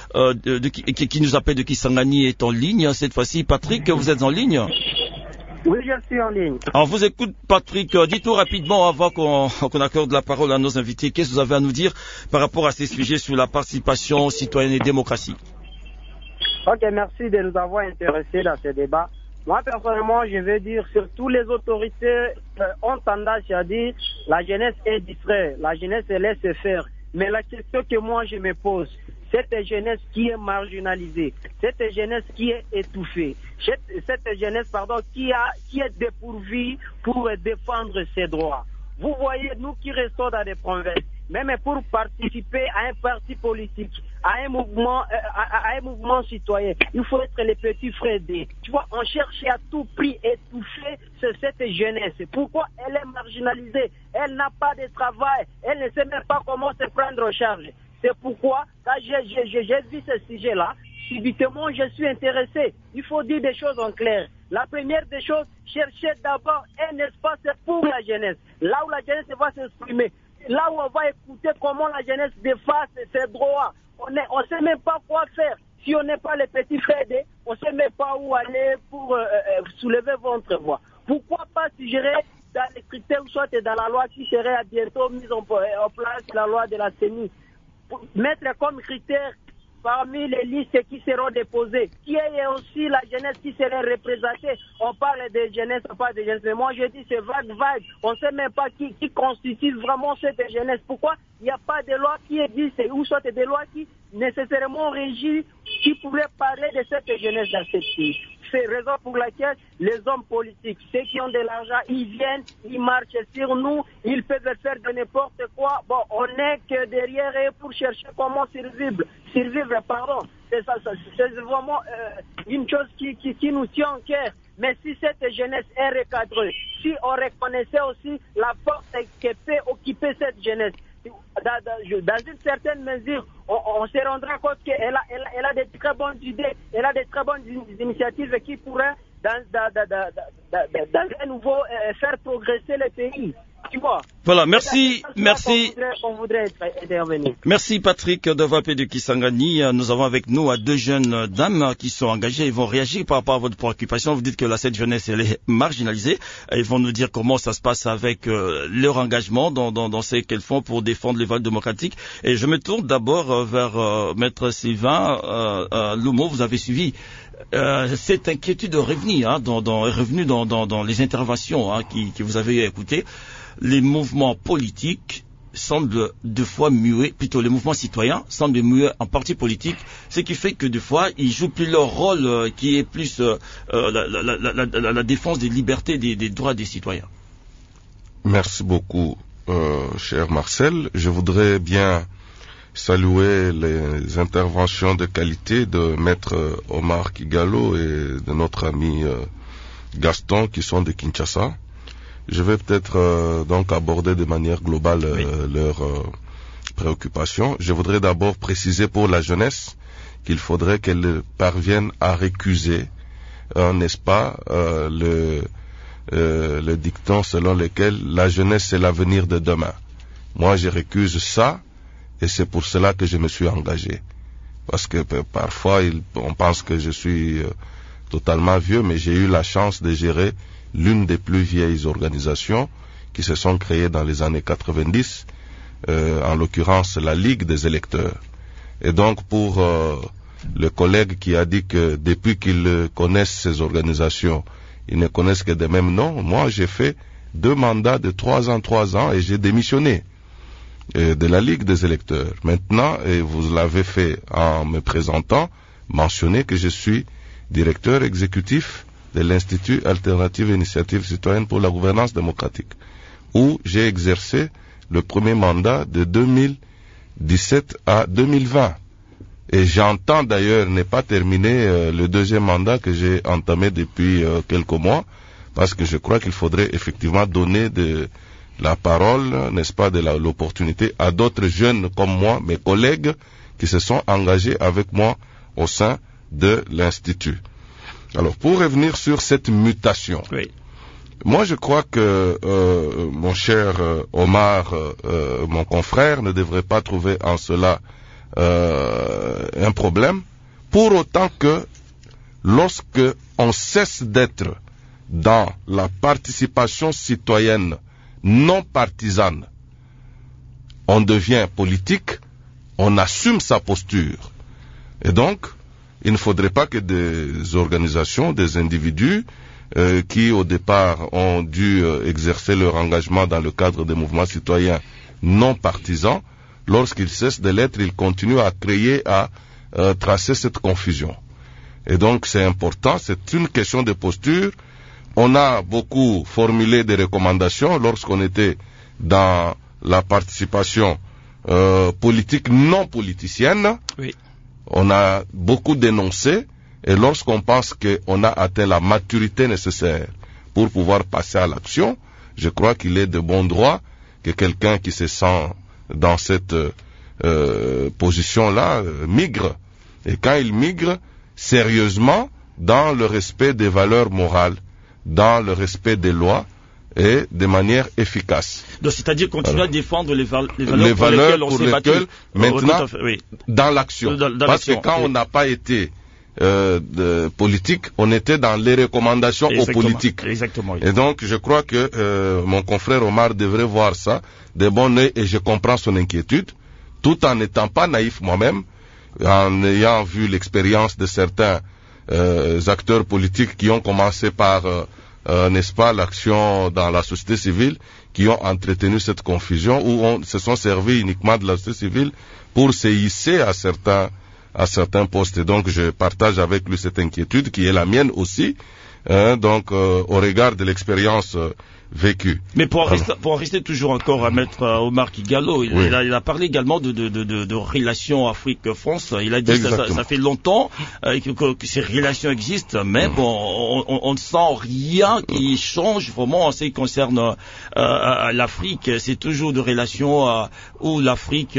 qui nous appelle de Kisangani, est en ligne. Cette fois-ci, Patrick, vous êtes en ligne? Oui, je suis en ligne. On vous écoute, Patrick. Dites-nous rapidement, avant qu'on accorde la parole à nos invités, qu'est-ce que vous avez à nous dire par rapport à ces sujets sur la participation citoyenne et démocratie? Ok, merci de nous avoir intéressés dans ce débat. Moi, personnellement, je veux dire, surtout les autorités ont tendance à dire la jeunesse est distraite, la jeunesse laisse faire. Mais la question que moi je me pose, cette jeunesse qui est marginalisée, cette jeunesse qui est étouffée, cette jeunesse, qui est dépourvue pour défendre ses droits. Vous voyez, nous qui restons dans des provinces, même pour participer à un parti politique, à un mouvement citoyen, il faut être les petits frères d'eux. Tu vois, on cherche à tout prix étouffer cette jeunesse. Pourquoi elle est marginalisée? Elle n'a pas de travail, elle ne sait même pas comment se prendre en charge. C'est pourquoi, quand j'ai vu ce sujet-là, subitement, je suis intéressé. Il faut dire des choses en clair. La première des choses, chercher d'abord un espace pour la jeunesse. Là où la jeunesse va s'exprimer. Là où on va écouter comment la jeunesse défend ses droits. On ne sait même pas quoi faire. Si on n'est pas les petits frères, on ne sait même pas où aller pour soulever votre voix. Pourquoi pas suggérer dans les critères, soit dans la loi qui serait bientôt mise en place, la loi de la CENI, mettre comme critère parmi les listes qui seront déposées, qui est aussi la jeunesse qui serait représentée. On parle de jeunesse, on parle de jeunesse, mais moi je dis c'est vague. On ne sait même pas qui constitue vraiment cette jeunesse. Pourquoi il n'y a pas de loi qui existe, ou soit des lois qui nécessairement régissent, qui pourraient parler de cette jeunesse dans cette pays. C'est la raison pour laquelle les hommes politiques, ceux qui ont de l'argent, ils viennent, ils marchent sur nous, ils peuvent faire de n'importe quoi. Bon, on n'est que derrière eux pour chercher comment survivre. C'est vraiment une chose qui nous tient en cœur. Mais si cette jeunesse est recadrée, si on reconnaissait aussi la force que peut occuper cette jeunesse, dans une certaine mesure, on se rendra compte qu'elle a de très bonnes idées, elle a de très bonnes initiatives qui pourraient, dans un nouveau, faire progresser le pays. Tu vois. Voilà, merci. On voudrait intervenir. Merci Patrick d'avoir appelé de Kisangani. Nous avons avec nous deux jeunes dames qui sont engagées. Ils vont réagir par rapport à votre préoccupation. Vous dites que cette jeunesse elle est marginalisée. Ils vont nous dire comment ça se passe avec leur engagement dans ce qu'elles font pour défendre les valeurs démocratiques. Et je me tourne d'abord vers Maître Sylvain Lumo. Vous avez suivi cette inquiétude est revenue dans les interventions que vous avez écoutées. Les mouvements politiques semble deux fois muer, plutôt les mouvements citoyens semblent muer en parti politique, ce qui fait que des fois ils jouent plus leur rôle qui est plus la défense des libertés, des droits des citoyens. Merci beaucoup, cher Marcel. Je voudrais bien saluer les interventions de qualité de Maître Omar Kigalo et de notre ami Gaston qui sont de Kinshasa. Je vais peut-être donc aborder de manière globale leurs préoccupations. Je voudrais d'abord préciser pour la jeunesse qu'il faudrait qu'elle parvienne à récuser, n'est-ce pas, le dicton selon lequel la jeunesse c'est l'avenir de demain. Moi, je récuse ça. Et c'est pour cela que je me suis engagé. Parce que parfois, on pense que je suis totalement vieux, mais j'ai eu la chance de gérer l'une des plus vieilles organisations qui se sont créées dans les années 90, en l'occurrence la Ligue des électeurs. Et donc, pour le collègue qui a dit que depuis qu'ils connaissent ces organisations, ils ne connaissent que des mêmes noms, moi j'ai fait 2 mandats de 3 ans et j'ai démissionné de la Ligue des électeurs. Maintenant, et vous l'avez fait en me présentant, mentionner que je suis directeur exécutif de l'Institut Alternative Initiative Citoyenne pour la Gouvernance Démocratique, où j'ai exercé le premier mandat de 2017 à 2020. Et j'entends d'ailleurs ne pas terminer le deuxième mandat que j'ai entamé depuis quelques mois, parce que je crois qu'il faudrait effectivement donner la parole, n'est-ce pas, de l'opportunité à d'autres jeunes comme moi, mes collègues, qui se sont engagés avec moi au sein de l'Institut. Alors, pour revenir sur cette mutation, moi je crois que mon cher Omar, mon confrère, ne devrait pas trouver en cela un problème, pour autant que lorsque on cesse d'être dans la participation citoyenne non partisane, on devient politique, on assume sa posture. Et donc, il ne faudrait pas que des organisations, des individus qui au départ ont dû exercer leur engagement dans le cadre des mouvements citoyens non partisans, lorsqu'ils cessent de l'être, ils continuent à créer, à tracer cette confusion. Et donc c'est important, c'est une question de posture. On a beaucoup formulé des recommandations lorsqu'on était dans la participation politique non politicienne. Oui. On a beaucoup dénoncé, et lorsqu'on pense qu'on a atteint la maturité nécessaire pour pouvoir passer à l'action, je crois qu'il est de bon droit que quelqu'un qui se sent dans cette position-là migre. Et quand il migre, sérieusement, dans le respect des valeurs morales, dans le respect des lois et de manière efficace. Donc, c'est-à-dire continuer à défendre les valeurs pour lesquelles maintenant, dans l'action. Parce que quand on n'a pas été politique, on était dans les recommandations aux politiques. Exactement. Et donc, je crois que mon confrère Omar devrait voir ça de bon œil, et je comprends son inquiétude, tout en n'étant pas naïf moi-même, en ayant vu l'expérience de certains acteurs politiques qui ont commencé par, n'est-ce pas, l'action dans la société civile, qui ont entretenu cette confusion, ou se sont servis uniquement de la société civile pour se hisser à certains postes. Et donc je partage avec lui cette inquiétude qui est la mienne aussi, donc au regard de l'expérience vécue. Mais pour en rester toujours encore à Maître Omar Kigalo, il a parlé également de relations Afrique-France. Il a dit que ça fait longtemps que ces relations existent, mais bon, on ne sent rien qui change vraiment en ce qui concerne l'Afrique. C'est toujours des relations où l'Afrique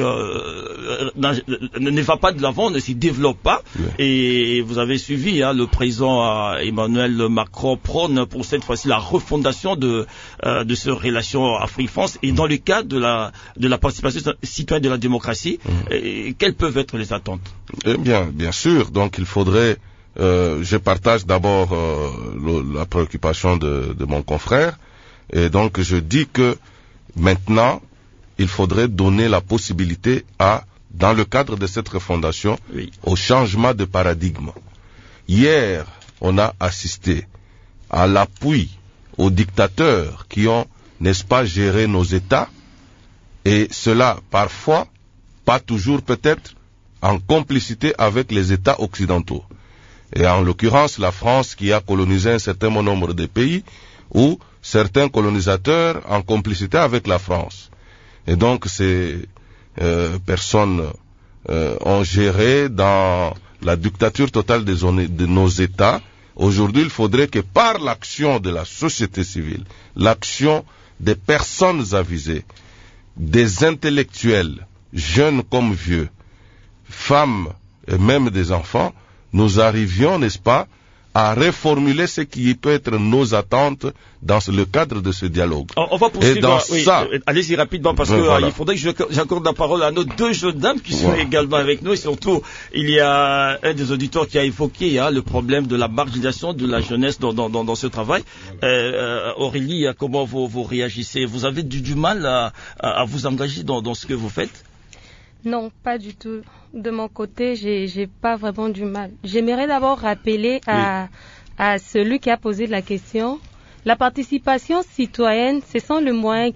ne va pas de l'avant, ne s'y développe pas. Et vous avez suivi, le président Emmanuel Macron prône pour cette fois-ci la refondation de ces relations Afrique-France, et dans le cadre de la participation citoyenne de la démocratie, quelles peuvent être les attentes? Eh bien, bien sûr. Donc, il faudrait, je partage d'abord la préoccupation de mon confrère, et donc je dis que maintenant, il faudrait donner la possibilité dans le cadre de cette refondation, au changement de paradigme. Hier, on a assisté à l'appui aux dictateurs qui ont, n'est-ce pas, géré nos États, Et cela, parfois, pas toujours peut-être, en complicité avec les États occidentaux. Et en l'occurrence, la France qui a colonisé un certain nombre de pays, ou certains colonisateurs en complicité avec la France. Et donc, ces personnes ont géré dans la dictature totale de nos États. Aujourd'hui, il faudrait que par l'action de la société civile, l'action des personnes avisées, des intellectuels, jeunes comme vieux, femmes et même des enfants, nous arrivions, n'est-ce pas, à reformuler ce qui peut être nos attentes dans le cadre de ce dialogue. On va poursuivre. Et dans ça, allez-y rapidement parce que voilà. Il faudrait que j'accorde la parole à nos deux jeunes dames qui sont également avec nous, et surtout il y a un des auditeurs qui a évoqué le problème de la marginalisation de la jeunesse dans ce travail. Aurélie, comment vous réagissez? Vous avez du mal à vous engager dans ce que vous faites? Non, pas du tout. De mon côté, j'ai pas vraiment du mal. J'aimerais d'abord rappeler à celui qui a posé la question, la participation citoyenne, ce sont les moyens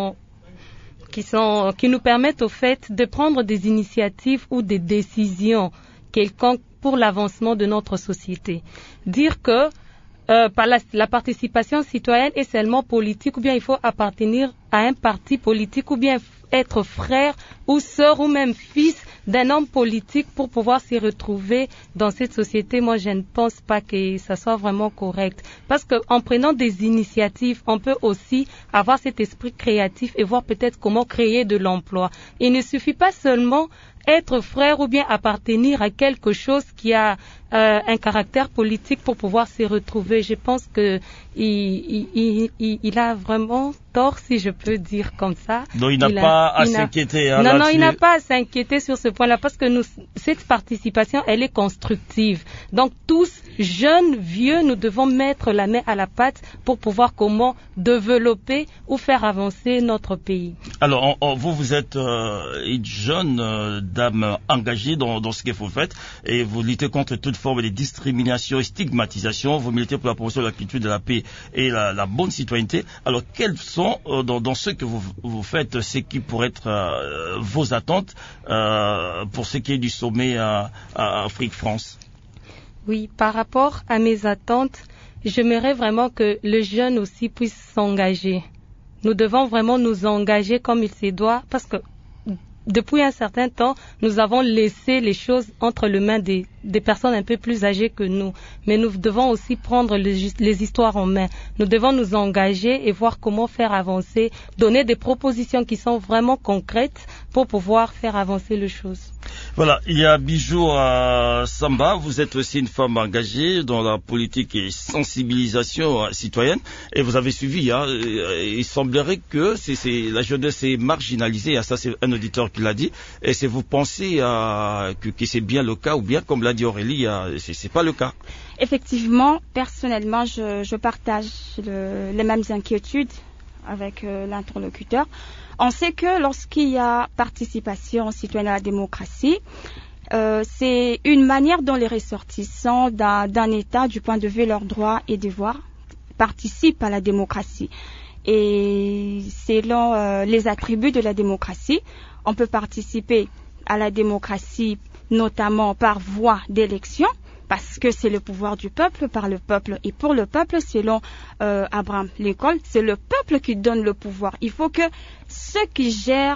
qui nous permettent au fait de prendre des initiatives ou des décisions quelconques pour l'avancement de notre société. Dire que par la participation citoyenne est seulement politique, ou bien il faut appartenir à un parti politique, ou bien être frère ou sœur ou même fils d'un homme politique pour pouvoir s'y retrouver dans cette société. Moi, je ne pense pas que ça soit vraiment correct. Parce qu'en prenant des initiatives, on peut aussi avoir cet esprit créatif et voir peut-être comment créer de l'emploi. Il ne suffit pas seulement être frère ou bien appartenir à quelque chose qui a un caractère politique pour pouvoir s'y retrouver. Je pense que il a vraiment tort, si je peux dire comme ça. Donc il n'a pas à s'inquiéter. Non, il n'a pas à s'inquiéter sur ce point-là parce que cette participation, elle est constructive. Donc tous, jeunes, vieux, nous devons mettre la main à la pâte pour pouvoir comment développer ou faire avancer notre pays. Alors, vous êtes une jeune dame engagée dans ce que vous faites et vous luttez contre toute forme de discrimination et stigmatisation. Vous militez pour la promotion de la culture de la paix et la bonne citoyenneté. Alors, quelles sont, dans ce que vous faites, ce qui pourrait être vos attentes pour ce qui est du sommet à Afrique-France? Oui, par rapport à mes attentes, j'aimerais vraiment que les jeunes aussi puissent s'engager. Nous devons vraiment nous engager comme il se doit parce que depuis un certain temps, nous avons laissé les choses entre les mains des personnes un peu plus âgées que nous. Mais nous devons aussi prendre les histoires en main. Nous devons nous engager et voir comment faire avancer, donner des propositions qui sont vraiment concrètes pour pouvoir faire avancer les choses. Voilà, il y a Bijou Samba, vous êtes aussi une femme engagée dans la politique et sensibilisation citoyenne et vous avez suivi, il semblerait que la jeunesse est marginalisée, ça c'est un auditeur qui l'a dit, et c'est vous pensez que c'est bien le cas ou bien comme l'a dit Aurélie, c'est pas le cas? Effectivement, personnellement, je partage les mêmes inquiétudes avec l'interlocuteur. On sait que lorsqu'il y a participation citoyenne à la démocratie, c'est une manière dont les ressortissants d'un État, du point de vue de leurs droits et devoirs, participent à la démocratie. Et selon les attributs de la démocratie, on peut participer à la démocratie notamment par voie d'élection, parce que c'est le pouvoir du peuple, par le peuple et pour le peuple, selon Abraham Lincoln, c'est le peuple qui donne le pouvoir. Il faut que ceux qui gèrent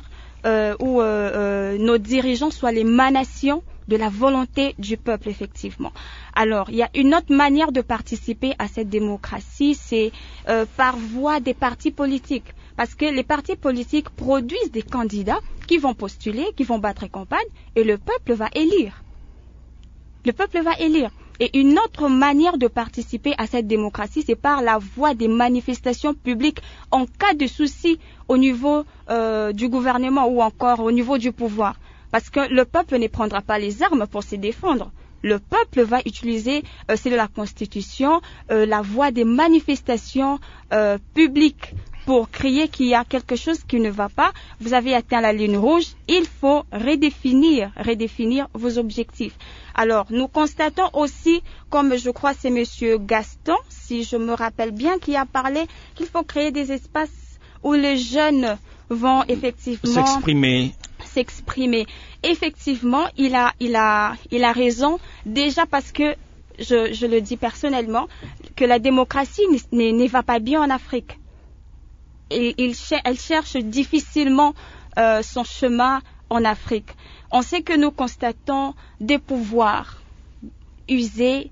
nos dirigeants soient l'émanation de la volonté du peuple, effectivement. Alors, il y a une autre manière de participer à cette démocratie, c'est par voie des partis politiques. Parce que les partis politiques produisent des candidats qui vont postuler, qui vont battre campagne, et le peuple va élire. Le peuple va élire. Et une autre manière de participer à cette démocratie, c'est par la voie des manifestations publiques en cas de souci au niveau du gouvernement ou encore au niveau du pouvoir. Parce que le peuple ne prendra pas les armes pour se défendre. Le peuple va utiliser, c'est de la Constitution, la voie des manifestations publiques pour crier qu'il y a quelque chose qui ne va pas. Vous avez atteint la ligne rouge, il faut redéfinir vos objectifs. Alors, nous constatons aussi, comme je crois c'est Monsieur Gaston, si je me rappelle bien, qui a parlé qu'il faut créer des espaces où les jeunes vont effectivement s'exprimer. Effectivement, il a raison, déjà parce que je le dis personnellement, que la démocratie ne va pas bien en Afrique. Et elle cherche difficilement son chemin en Afrique. On sait que nous constatons des pouvoirs usés,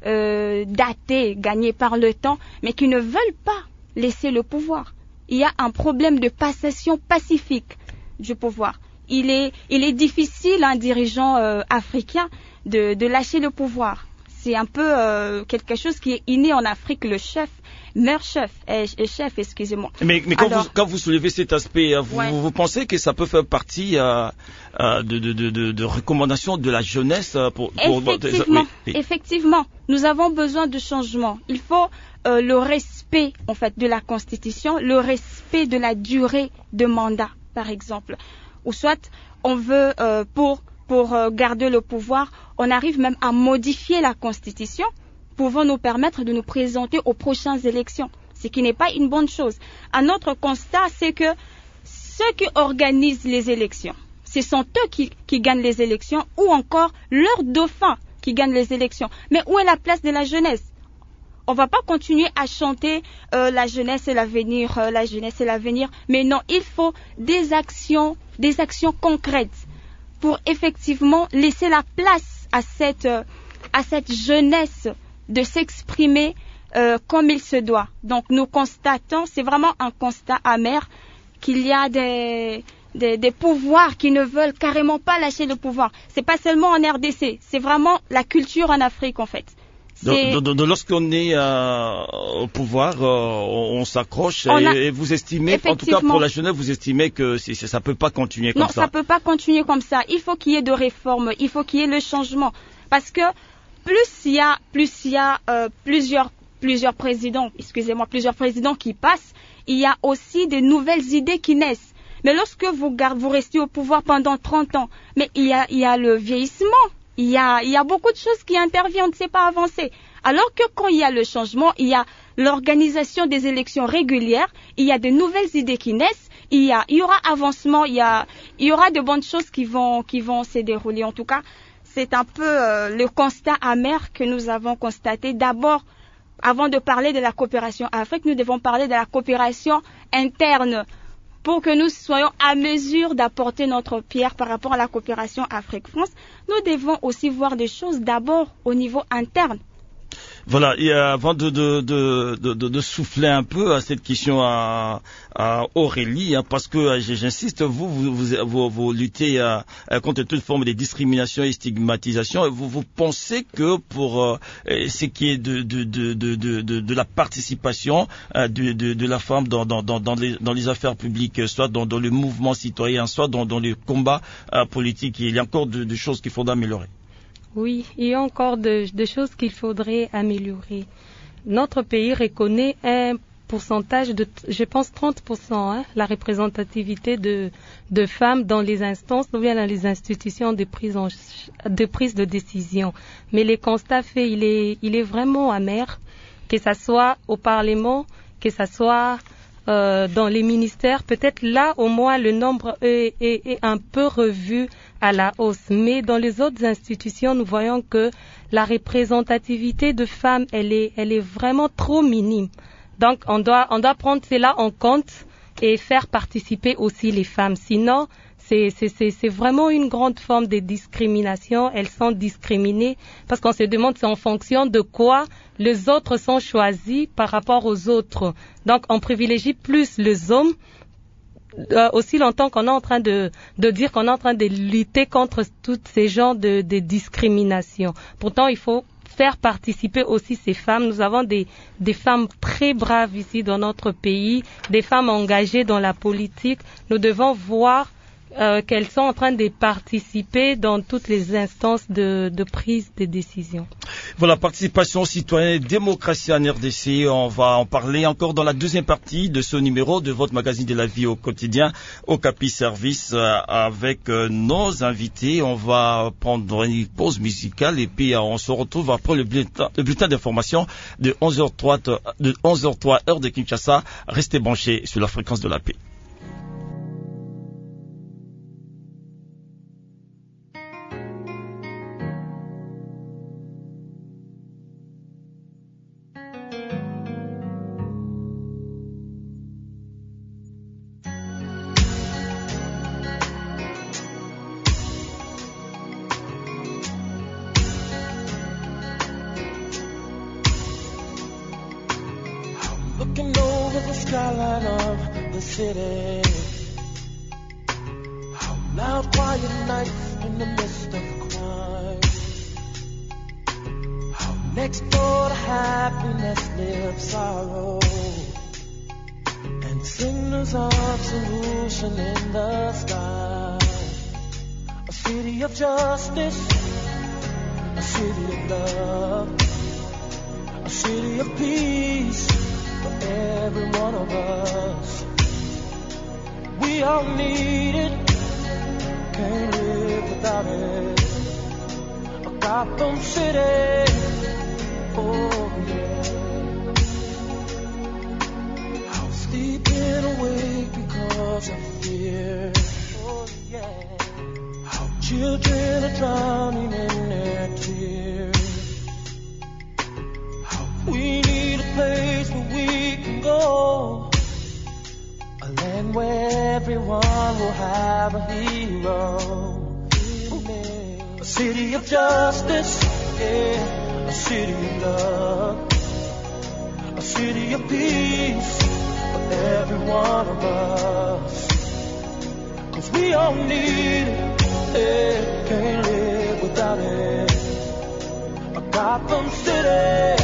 datés, gagnés par le temps, mais qui ne veulent pas laisser le pouvoir. Il y a un problème de passation pacifique du pouvoir. Il est difficile à un dirigeant africain de lâcher le pouvoir. C'est un peu quelque chose qui est inné en Afrique. Le chef meurt chef, excusez-moi. Mais quand vous soulevez cet aspect, vous pensez que ça peut faire partie de recommandations de la jeunesse pour Effectivement, nous avons besoin de changement. Il faut le respect en fait de la Constitution, le respect de la durée de mandat, par exemple. Ou soit on veut pour garder le pouvoir, on arrive même à modifier la Constitution, pouvant nous permettre de nous présenter aux prochaines élections, ce qui n'est pas une bonne chose. Un autre constat, c'est que ceux qui organisent les élections, ce sont eux qui gagnent les élections, ou encore leurs dauphins qui gagnent les élections. Mais où est la place de la jeunesse? On ne va pas continuer à chanter la jeunesse et l'avenir, la jeunesse et l'avenir. Mais non, il faut des actions concrètes pour effectivement laisser la place à cette jeunesse de s'exprimer comme il se doit. Donc nous constatons, c'est vraiment un constat amer, qu'il y a des pouvoirs qui ne veulent carrément pas lâcher le pouvoir. C'est pas seulement en RDC, c'est vraiment la culture en Afrique en fait. Lorsqu'on est au pouvoir, on s'accroche et vous estimez, en tout cas pour la jeunesse, vous estimez que ça peut pas continuer comme ça. Non, ça peut pas continuer comme ça. Il faut qu'il y ait de réformes, il faut qu'il y ait le changement, parce que plus il y a plusieurs présidents qui passent, il y a aussi de nouvelles idées qui naissent. Mais lorsque vous restez au pouvoir pendant 30 ans, mais il y a le vieillissement. Il y a beaucoup de choses qui interviennent, on ne sait pas avancer. Alors que quand il y a le changement, il y a l'organisation des élections régulières, il y a de nouvelles idées qui naissent, il y aura avancement, il y aura de bonnes choses qui vont se dérouler. En tout cas, c'est un peu le constat amer que nous avons constaté. D'abord, avant de parler de la coopération Afrique, nous devons parler de la coopération interne, pour que nous soyons à mesure d'apporter notre pierre par rapport à la coopération Afrique-France. Nous devons aussi voir des choses d'abord au niveau interne. Voilà, et avant de souffler un peu à cette question à Aurélie, parce que j'insiste, vous luttez contre toute forme de discrimination et stigmatisation. Vous pensez que pour ce qui est de la participation de la femme dans les affaires publiques, soit dans le mouvement citoyen, soit dans le combat politique, il y a encore des choses qu'il faudra améliorer? Oui, il y a encore des choses qu'il faudrait améliorer. Notre pays reconnaît un pourcentage de, je pense, 30%, la représentativité de femmes dans les instances ou bien dans les institutions de prise de décision. Mais les constats faits, il est vraiment amer, que ça soit au Parlement, que ça soit dans les ministères. Peut-être là, au moins, le nombre est un peu revu à la hausse. Mais dans les autres institutions, nous voyons que la représentativité de femmes, elle est vraiment trop minime. Donc, on doit prendre cela en compte et faire participer aussi les femmes. Sinon, c'est vraiment une grande forme de discrimination. Elles sont discriminées parce qu'on se demande c'est en fonction de quoi les autres sont choisis par rapport aux autres. Donc, on privilégie plus les hommes aussi longtemps qu'on est en train de dire qu'on est en train de lutter contre tous ces genres de discrimination. Pourtant, il faut faire participer aussi ces femmes. Nous avons des femmes très braves ici dans notre pays, des femmes engagées dans la politique. Nous devons voir qu'elles sont en train de participer dans toutes les instances de prise de décision. Voilà, participation citoyenne et démocratie en RDC. On va en parler encore dans la deuxième partie de ce numéro de votre magazine de la vie au quotidien, Okapi Service, avec nos invités. On va prendre une pause musicale et puis on se retrouve après le bulletin d'information de 11h03 heure de Kinshasa. Restez branchés sur la fréquence de la paix. skyline of the city. How loud, quiet nights in the midst of crime. How next door to happiness lives sorrow. And signals of solution in the sky. A city of justice, a city of love, a city of peace for every one of us. We all need it, can't live without it. A Gotham City, oh yeah. How sleeping awake because of fear, oh yeah. How children are drowning in their tears. How we need a place where we can go, a land where everyone will have a hero. A city of justice, yeah. A city of love, a city of peace for every one of us. 'Cause we all need it, yeah. Can't live without it. A Gotham City,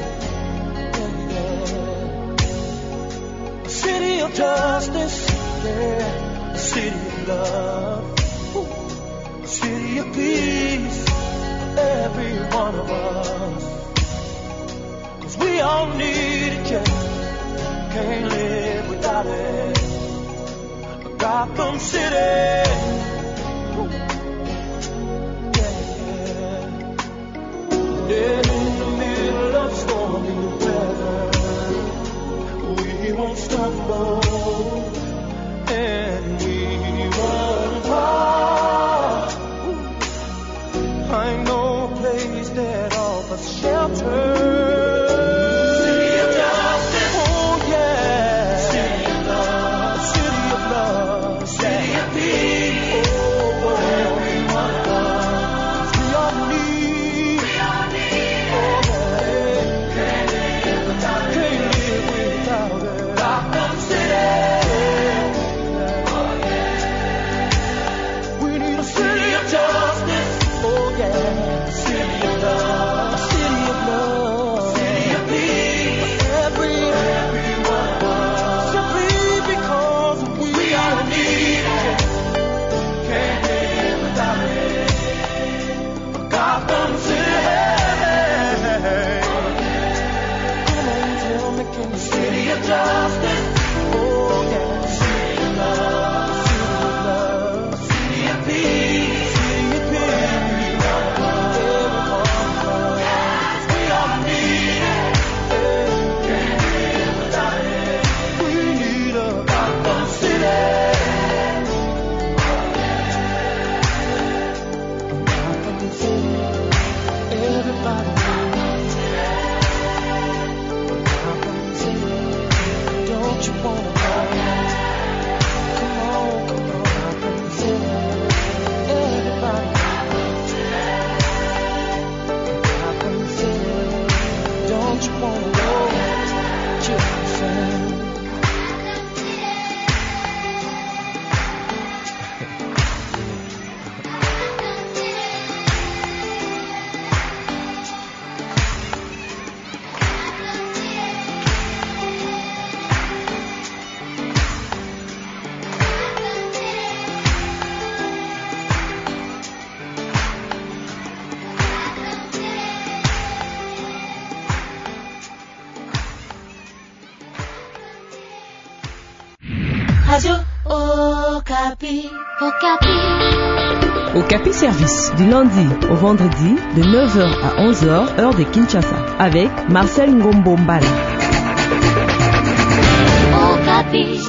a city of justice, yeah. A city of love, a city of peace for every one of us. 'Cause we all need it, yeah. Can't live without it. A Gotham City, yeah. In the middle of stormy weather, we won't stumble, and we won't fall. I know a place that offers shelter. City of justice, oh yeah. City of love, a city of love, city of peace, oh, every one of us. We all need, oh yeah. Can't live without it. Gotham City, oh yeah. We need a city of justice, oh yeah. City of love, a city of love, city of peace for every one of us. Simply because we all need it, can't live without it. Gotham City, come on, tell me, can you city of justice, oh yeah. City of love, city of peace, city of peace, we all need it, can't live without it. We need a Gotham City, Gotham City, everybody needs Gotham City. Don't you wanna know? Come on, Gotham City, everybody needs Gotham City. Don't you wanna know? Just sing. Radio Okapi. Okapi. Okapi Service, du lundi au vendredi, de 9h à 11h, heure de Kinshasa, avec Marcel Ngombo-Mbala. Okapi.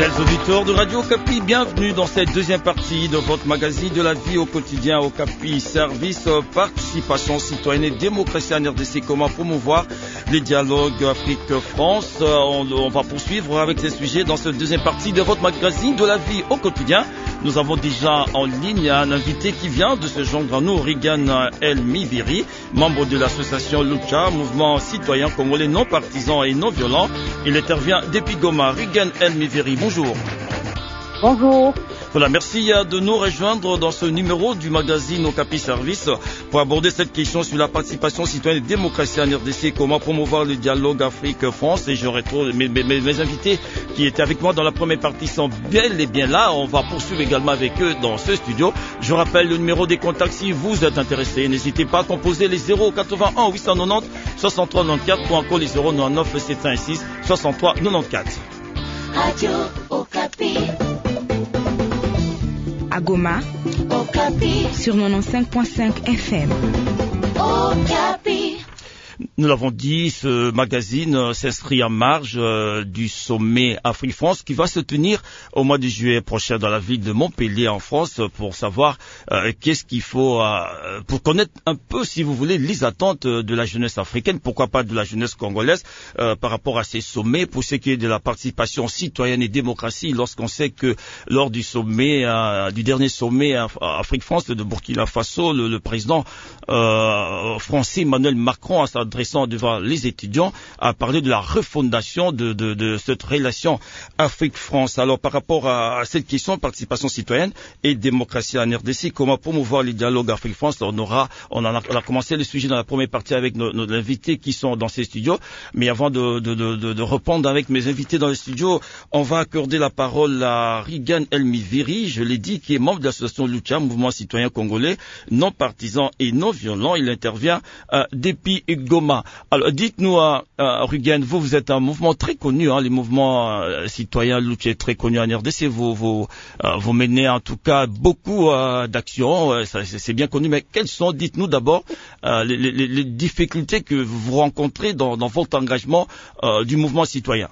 Fidèles auditeurs de Radio Okapi, bienvenue dans cette deuxième partie de votre magazine de la vie au quotidien Okapi Service, participation citoyenne et démocratie en RDC, comment promouvoir les dialogues Afrique-France. On va poursuivre avec ces sujets dans cette deuxième partie de votre magazine de la vie au quotidien. Nous avons déjà en ligne un invité qui vient de se joindre à nous, Regan El Miviri, membre de l'association Lucha, mouvement citoyen congolais non partisan et non violent. Il intervient depuis Goma. Regan El Miviri, bonjour. Bonjour. Voilà, merci de nous rejoindre dans ce numéro du magazine Okapi Service pour aborder cette question sur la participation citoyenne et démocratie en RDC, comment promouvoir le dialogue Afrique-France. Et je retrouve mes invités qui étaient avec moi dans la première partie sont bel et bien là. On va poursuivre également avec eux dans ce studio. Je rappelle le numéro des contacts si vous êtes intéressés. N'hésitez pas à composer les 081 890 63 94 ou encore les 099 716 63 94. Radio Okapi. À Goma, Okapi. Sur 95.5 FM. Okapi. Nous l'avons dit, ce magazine s'inscrit en marge du sommet Afrique-France qui va se tenir au mois de juillet prochain dans la ville de Montpellier en France pour savoir qu'est-ce qu'il faut, pour connaître un peu, si vous voulez, les attentes de la jeunesse africaine, pourquoi pas de la jeunesse congolaise par rapport à ces sommets, pour ce qui est de la participation citoyenne et démocratie, lorsqu'on sait que lors du sommet, du dernier sommet Afrique-France de Burkina Faso, le président français Emmanuel Macron, à s'adressant devant les étudiants, a parlé de la refondation de cette relation Afrique-France. Alors, par rapport à cette question, participation citoyenne et démocratie en RDC, comment promouvoir les dialogues Afrique-France, on a commencé le sujet dans la première partie avec nos invités qui sont dans ces studios, mais avant de répondre avec mes invités dans les studios, on va accorder la parole à Regan El Miviri, je l'ai dit, qui est membre de l'association Lucha, mouvement citoyen congolais, non partisan et non violent. Il intervient depuis Goma. Alors, dites-nous, Regan, vous êtes un mouvement très connu, les mouvements citoyens Lucha est très connu en RDC. Vous menez en tout cas beaucoup d'actions, c'est bien connu. Mais quelles sont, dites-nous d'abord, les difficultés que vous rencontrez dans votre engagement du mouvement citoyen?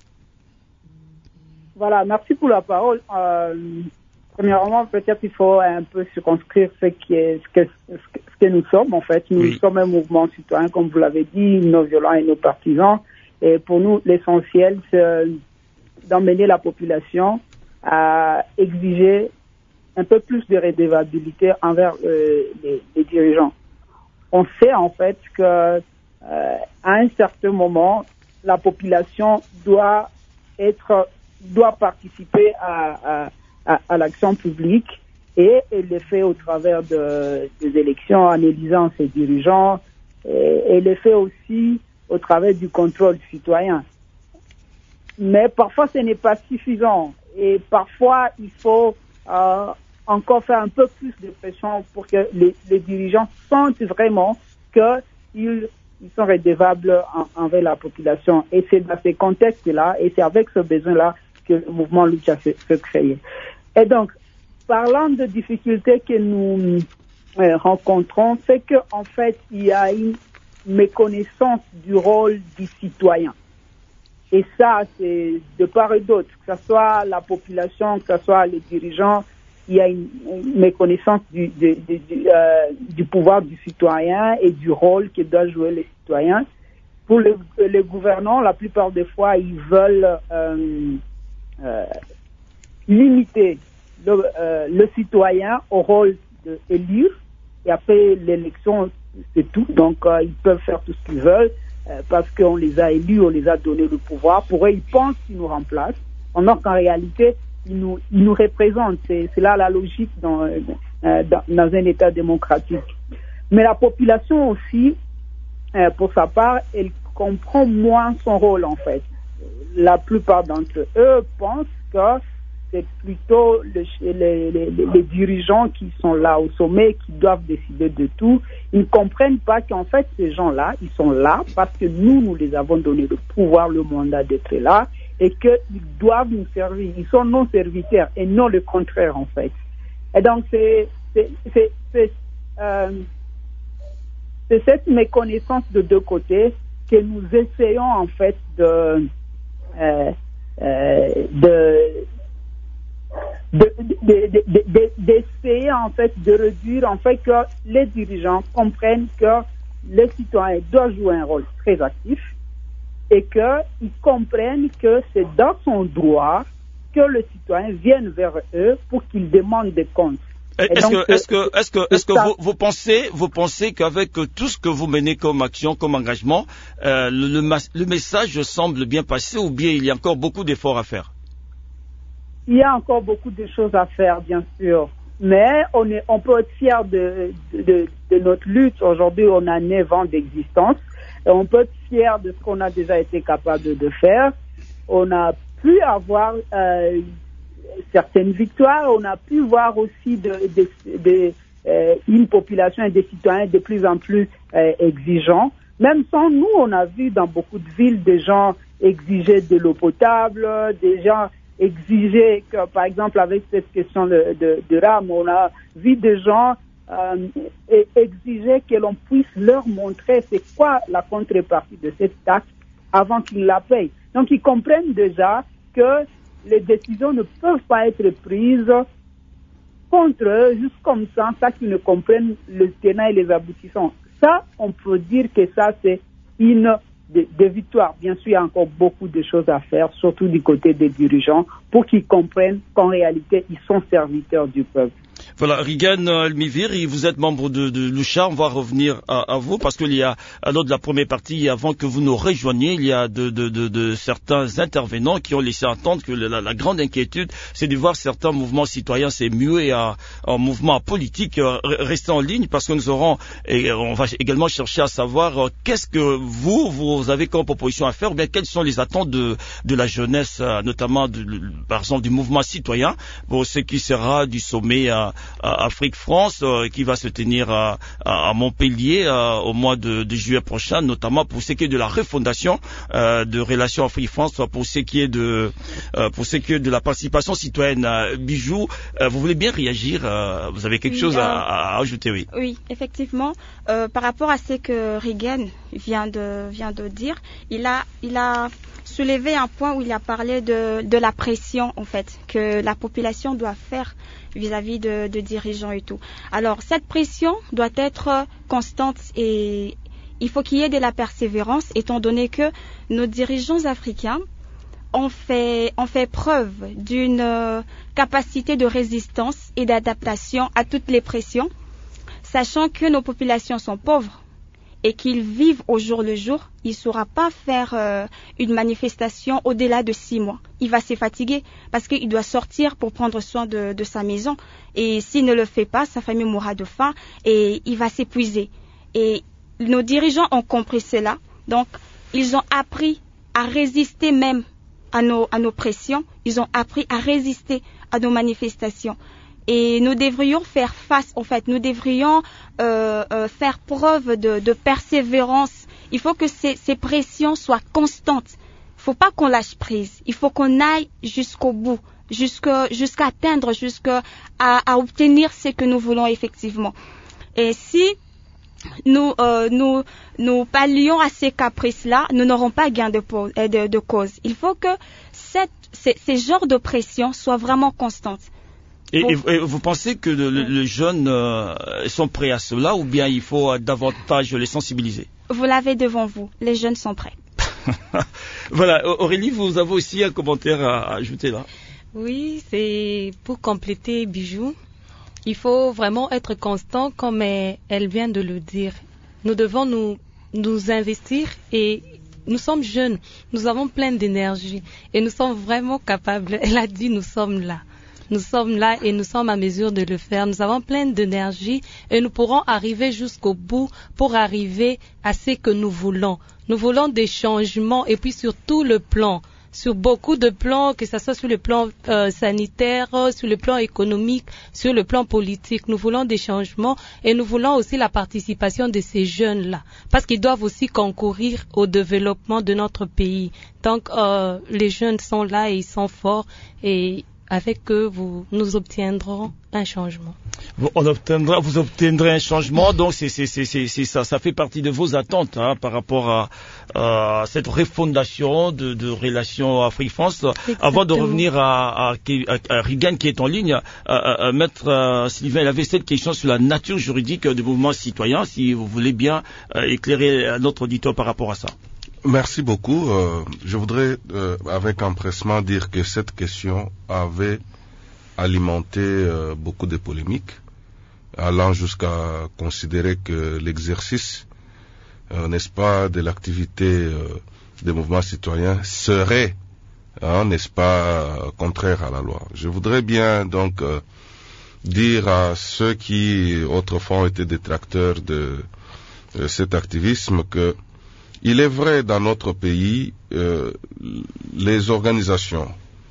Voilà, merci pour la parole. Premièrement, peut-être il faut un peu circonscrire ce que nous sommes, en fait. Nous sommes un mouvement citoyen, comme vous l'avez dit, non violent et non partisan. Et pour nous, l'essentiel, c'est d'emmener la population à exiger un peu plus de redevabilité envers les dirigeants. On sait, en fait, que à un certain moment, la population doit participer à l'action publique et elle le fait au travers des élections en élisant ses dirigeants et elle le fait aussi au travers du contrôle citoyen. Mais parfois ce n'est pas suffisant et parfois il faut encore faire un peu plus de pression pour que les dirigeants sentent vraiment qu'ils sont redevables envers la population. Et c'est dans ces contextes-là et c'est avec ce besoin-là que le mouvement Lucha se crée. Et donc, parlant de difficultés que nous rencontrons, c'est qu'en fait, il y a une méconnaissance du rôle du citoyen. Et ça, c'est de part et d'autre, que ce soit la population, que ce soit les dirigeants, il y a une méconnaissance du pouvoir du citoyen et du rôle que doivent jouer les citoyens. Pour les gouvernants, la plupart des fois, ils veulent limiter le citoyen au rôle d'élire et après l'élection c'est tout, donc ils peuvent faire tout ce qu'ils veulent parce qu'on les a élus, on les a donné le pouvoir. Pour eux, ils pensent qu'ils nous remplacent, alors qu'en réalité ils nous représentent. C'est là la logique dans un État démocratique. Mais la population aussi, pour sa part, elle comprend moins son rôle en fait. La plupart d'entre eux pensent que c'est plutôt les dirigeants qui sont là au sommet, qui doivent décider de tout. Ils ne comprennent pas qu'en fait, ces gens-là, ils sont là parce que nous les avons donné le pouvoir, le mandat d'être là, et qu'ils doivent nous servir. Ils sont nos serviteurs et non le contraire, en fait. Et donc, c'est cette méconnaissance de deux côtés que nous essayons, en fait, d'essayer en fait de réduire en fait que les dirigeants comprennent que les citoyens doivent jouer un rôle très actif et qu'ils comprennent que c'est dans son droit que le citoyen vienne vers eux pour qu'il demande des comptes. Est-ce que vous pensez qu'avec tout ce que vous menez comme action, comme engagement, le message semble bien passer ou bien il y a encore beaucoup d'efforts à faire? Il y a encore beaucoup de choses à faire, bien sûr. Mais on peut être fier de notre lutte. Aujourd'hui, on a 9 ans d'existence. Et on peut être fier de ce qu'on a déjà été capable de faire. On a pu avoir certaines victoires. On a pu voir aussi une population et des citoyens de plus en plus exigeants. Même sans nous, on a vu dans beaucoup de villes des gens exiger de l'eau potable, des gens exiger que, par exemple, avec cette question de rame, on a vu des gens exiger que l'on puisse leur montrer c'est quoi la contrepartie de cette taxe avant qu'ils la payent. Donc, ils comprennent déjà que les décisions ne peuvent pas être prises contre eux, juste comme ça, sans qu'ils ne comprennent le tenant et les aboutissants. Ça, on peut dire que ça, c'est une des victoires. Bien sûr, il y a encore beaucoup de choses à faire, surtout du côté des dirigeants, pour qu'ils comprennent qu'en réalité, ils sont serviteurs du peuple. Voilà, Regan Almiviri, vous êtes membre de Lucha. On va revenir à vous parce qu'il y a, lors de la première partie, avant que vous nous rejoigniez, il y a de certains intervenants qui ont laissé entendre que la grande inquiétude, c'est de voir certains mouvements citoyens s'émuer en mouvements politiques. Restez en ligne parce que on va également chercher à savoir qu'est-ce que vous avez comme proposition à faire, ou bien quelles sont les attentes de la jeunesse, notamment par exemple du mouvement citoyen, pour ce qui sera du sommet à Afrique-France qui va se tenir à Montpellier au mois de juillet prochain, notamment pour ce qui est de la refondation de relations Afrique-France, pour ce qui est de la participation citoyenne. Bijou, vous voulez bien réagir? Vous avez quelque chose à ajouter? Oui, effectivement. Par rapport à ce que Regan vient de dire, il a soulevé un point où il a parlé de la pression en fait que la population doit faire vis-à-vis de dirigeants et tout. Alors cette pression doit être constante et il faut qu'il y ait de la persévérance, étant donné que nos dirigeants africains ont fait preuve d'une capacité de résistance et d'adaptation à toutes les pressions, sachant que nos populations sont pauvres et qu'ils vivent au jour le jour. Il ne saura pas faire une manifestation au-delà de 6 mois. Il va se fatiguer parce qu'il doit sortir pour prendre soin de sa maison. Et s'il ne le fait pas, sa famille mourra de faim et il va s'épuiser. Et nos dirigeants ont compris cela. Donc, ils ont appris à résister même à nos pressions. Ils ont appris à résister à nos manifestations. Et nous devrions faire face, en fait, nous devrions faire preuve de persévérance. Il faut que ces pressions soient constantes. Il ne faut pas qu'on lâche prise. Il faut qu'on aille jusqu'au bout, jusqu'à atteindre, jusqu'à obtenir ce que nous voulons effectivement. Et si nous pallions à ces caprices-là, nous n'aurons pas gain de cause. Il faut que ces genres de pression soient vraiment constantes. Et vous pensez que les jeunes sont prêts à cela ou bien il faut davantage les sensibiliser? Vous l'avez devant vous, les jeunes sont prêts. Voilà, Aurélie, vous avez aussi un commentaire à ajouter là? Oui, c'est pour compléter Bijou. Il faut vraiment être constant comme elle vient de le dire. Nous devons nous investir et nous sommes jeunes, nous avons plein d'énergie et nous sommes vraiment capables. Elle a dit nous sommes là. Nous sommes là et nous sommes à mesure de le faire. Nous avons plein d'énergie et nous pourrons arriver jusqu'au bout pour arriver à ce que nous voulons. Nous voulons des changements et puis sur tout le plan, sur beaucoup de plans, que ce soit sur le plan sanitaire, sur le plan économique, sur le plan politique. Nous voulons des changements et nous voulons aussi la participation de ces jeunes-là parce qu'ils doivent aussi concourir au développement de notre pays. Donc les jeunes sont là et ils sont forts et avec eux, nous obtiendrons un changement. vous obtiendrez un changement. Donc ça fait partie de vos attentes par rapport à cette refondation de relations Afrique-France. Avant de revenir à Regan qui est en ligne, Maître Sylvain, il avait cette question sur la nature juridique du mouvement citoyen, si vous voulez bien éclairer notre auditeur par rapport à ça. Merci beaucoup. Je voudrais avec empressement dire que cette question avait alimenté beaucoup de polémiques, allant jusqu'à considérer que l'exercice, n'est-ce pas, de l'activité des mouvements citoyens serait, n'est-ce pas, contraire à la loi. Je voudrais bien donc dire à ceux qui autrefois ont été détracteurs de cet activisme que il est vrai dans notre pays, les organisations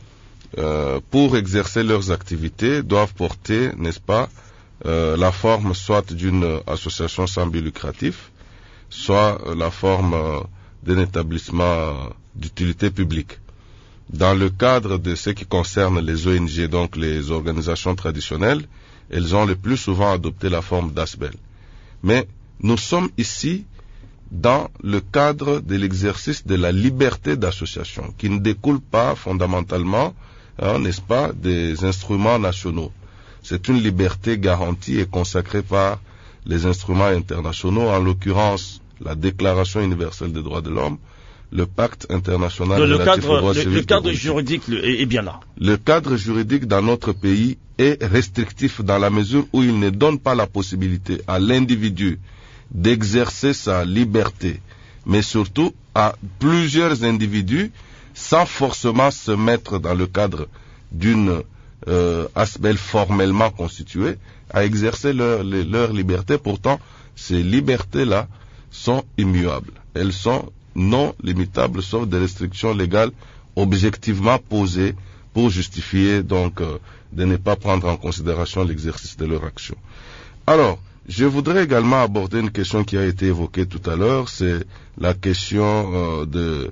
pour exercer leurs activités doivent porter, n'est-ce pas, la forme soit d'une association sans but lucratif, soit la forme d'un établissement d'utilité publique. Dans le cadre de ce qui concerne les ONG, donc les organisations traditionnelles, elles ont le plus souvent adopté la forme d'ASBEL. Mais nous sommes ici dans le cadre de l'exercice de la liberté d'association, qui ne découle pas fondamentalement, n'est-ce pas, des instruments nationaux. C'est une liberté garantie et consacrée par les instruments internationaux, en l'occurrence la Déclaration universelle des droits de l'homme, le Pacte international relatif aux droits civiques. Le cadre juridique est bien là. Le cadre juridique dans notre pays est restrictif dans la mesure où il ne donne pas la possibilité à l'individu d'exercer sa liberté, mais surtout à plusieurs individus, sans forcément se mettre dans le cadre d'une ASBEL formellement constituée, à exercer leur liberté. Pourtant, ces libertés-là sont immuables. Elles sont non limitables, sauf des restrictions légales objectivement posées pour justifier donc de ne pas prendre en considération l'exercice de leur action. Alors, je voudrais également aborder une question qui a été évoquée tout à l'heure, c'est la question de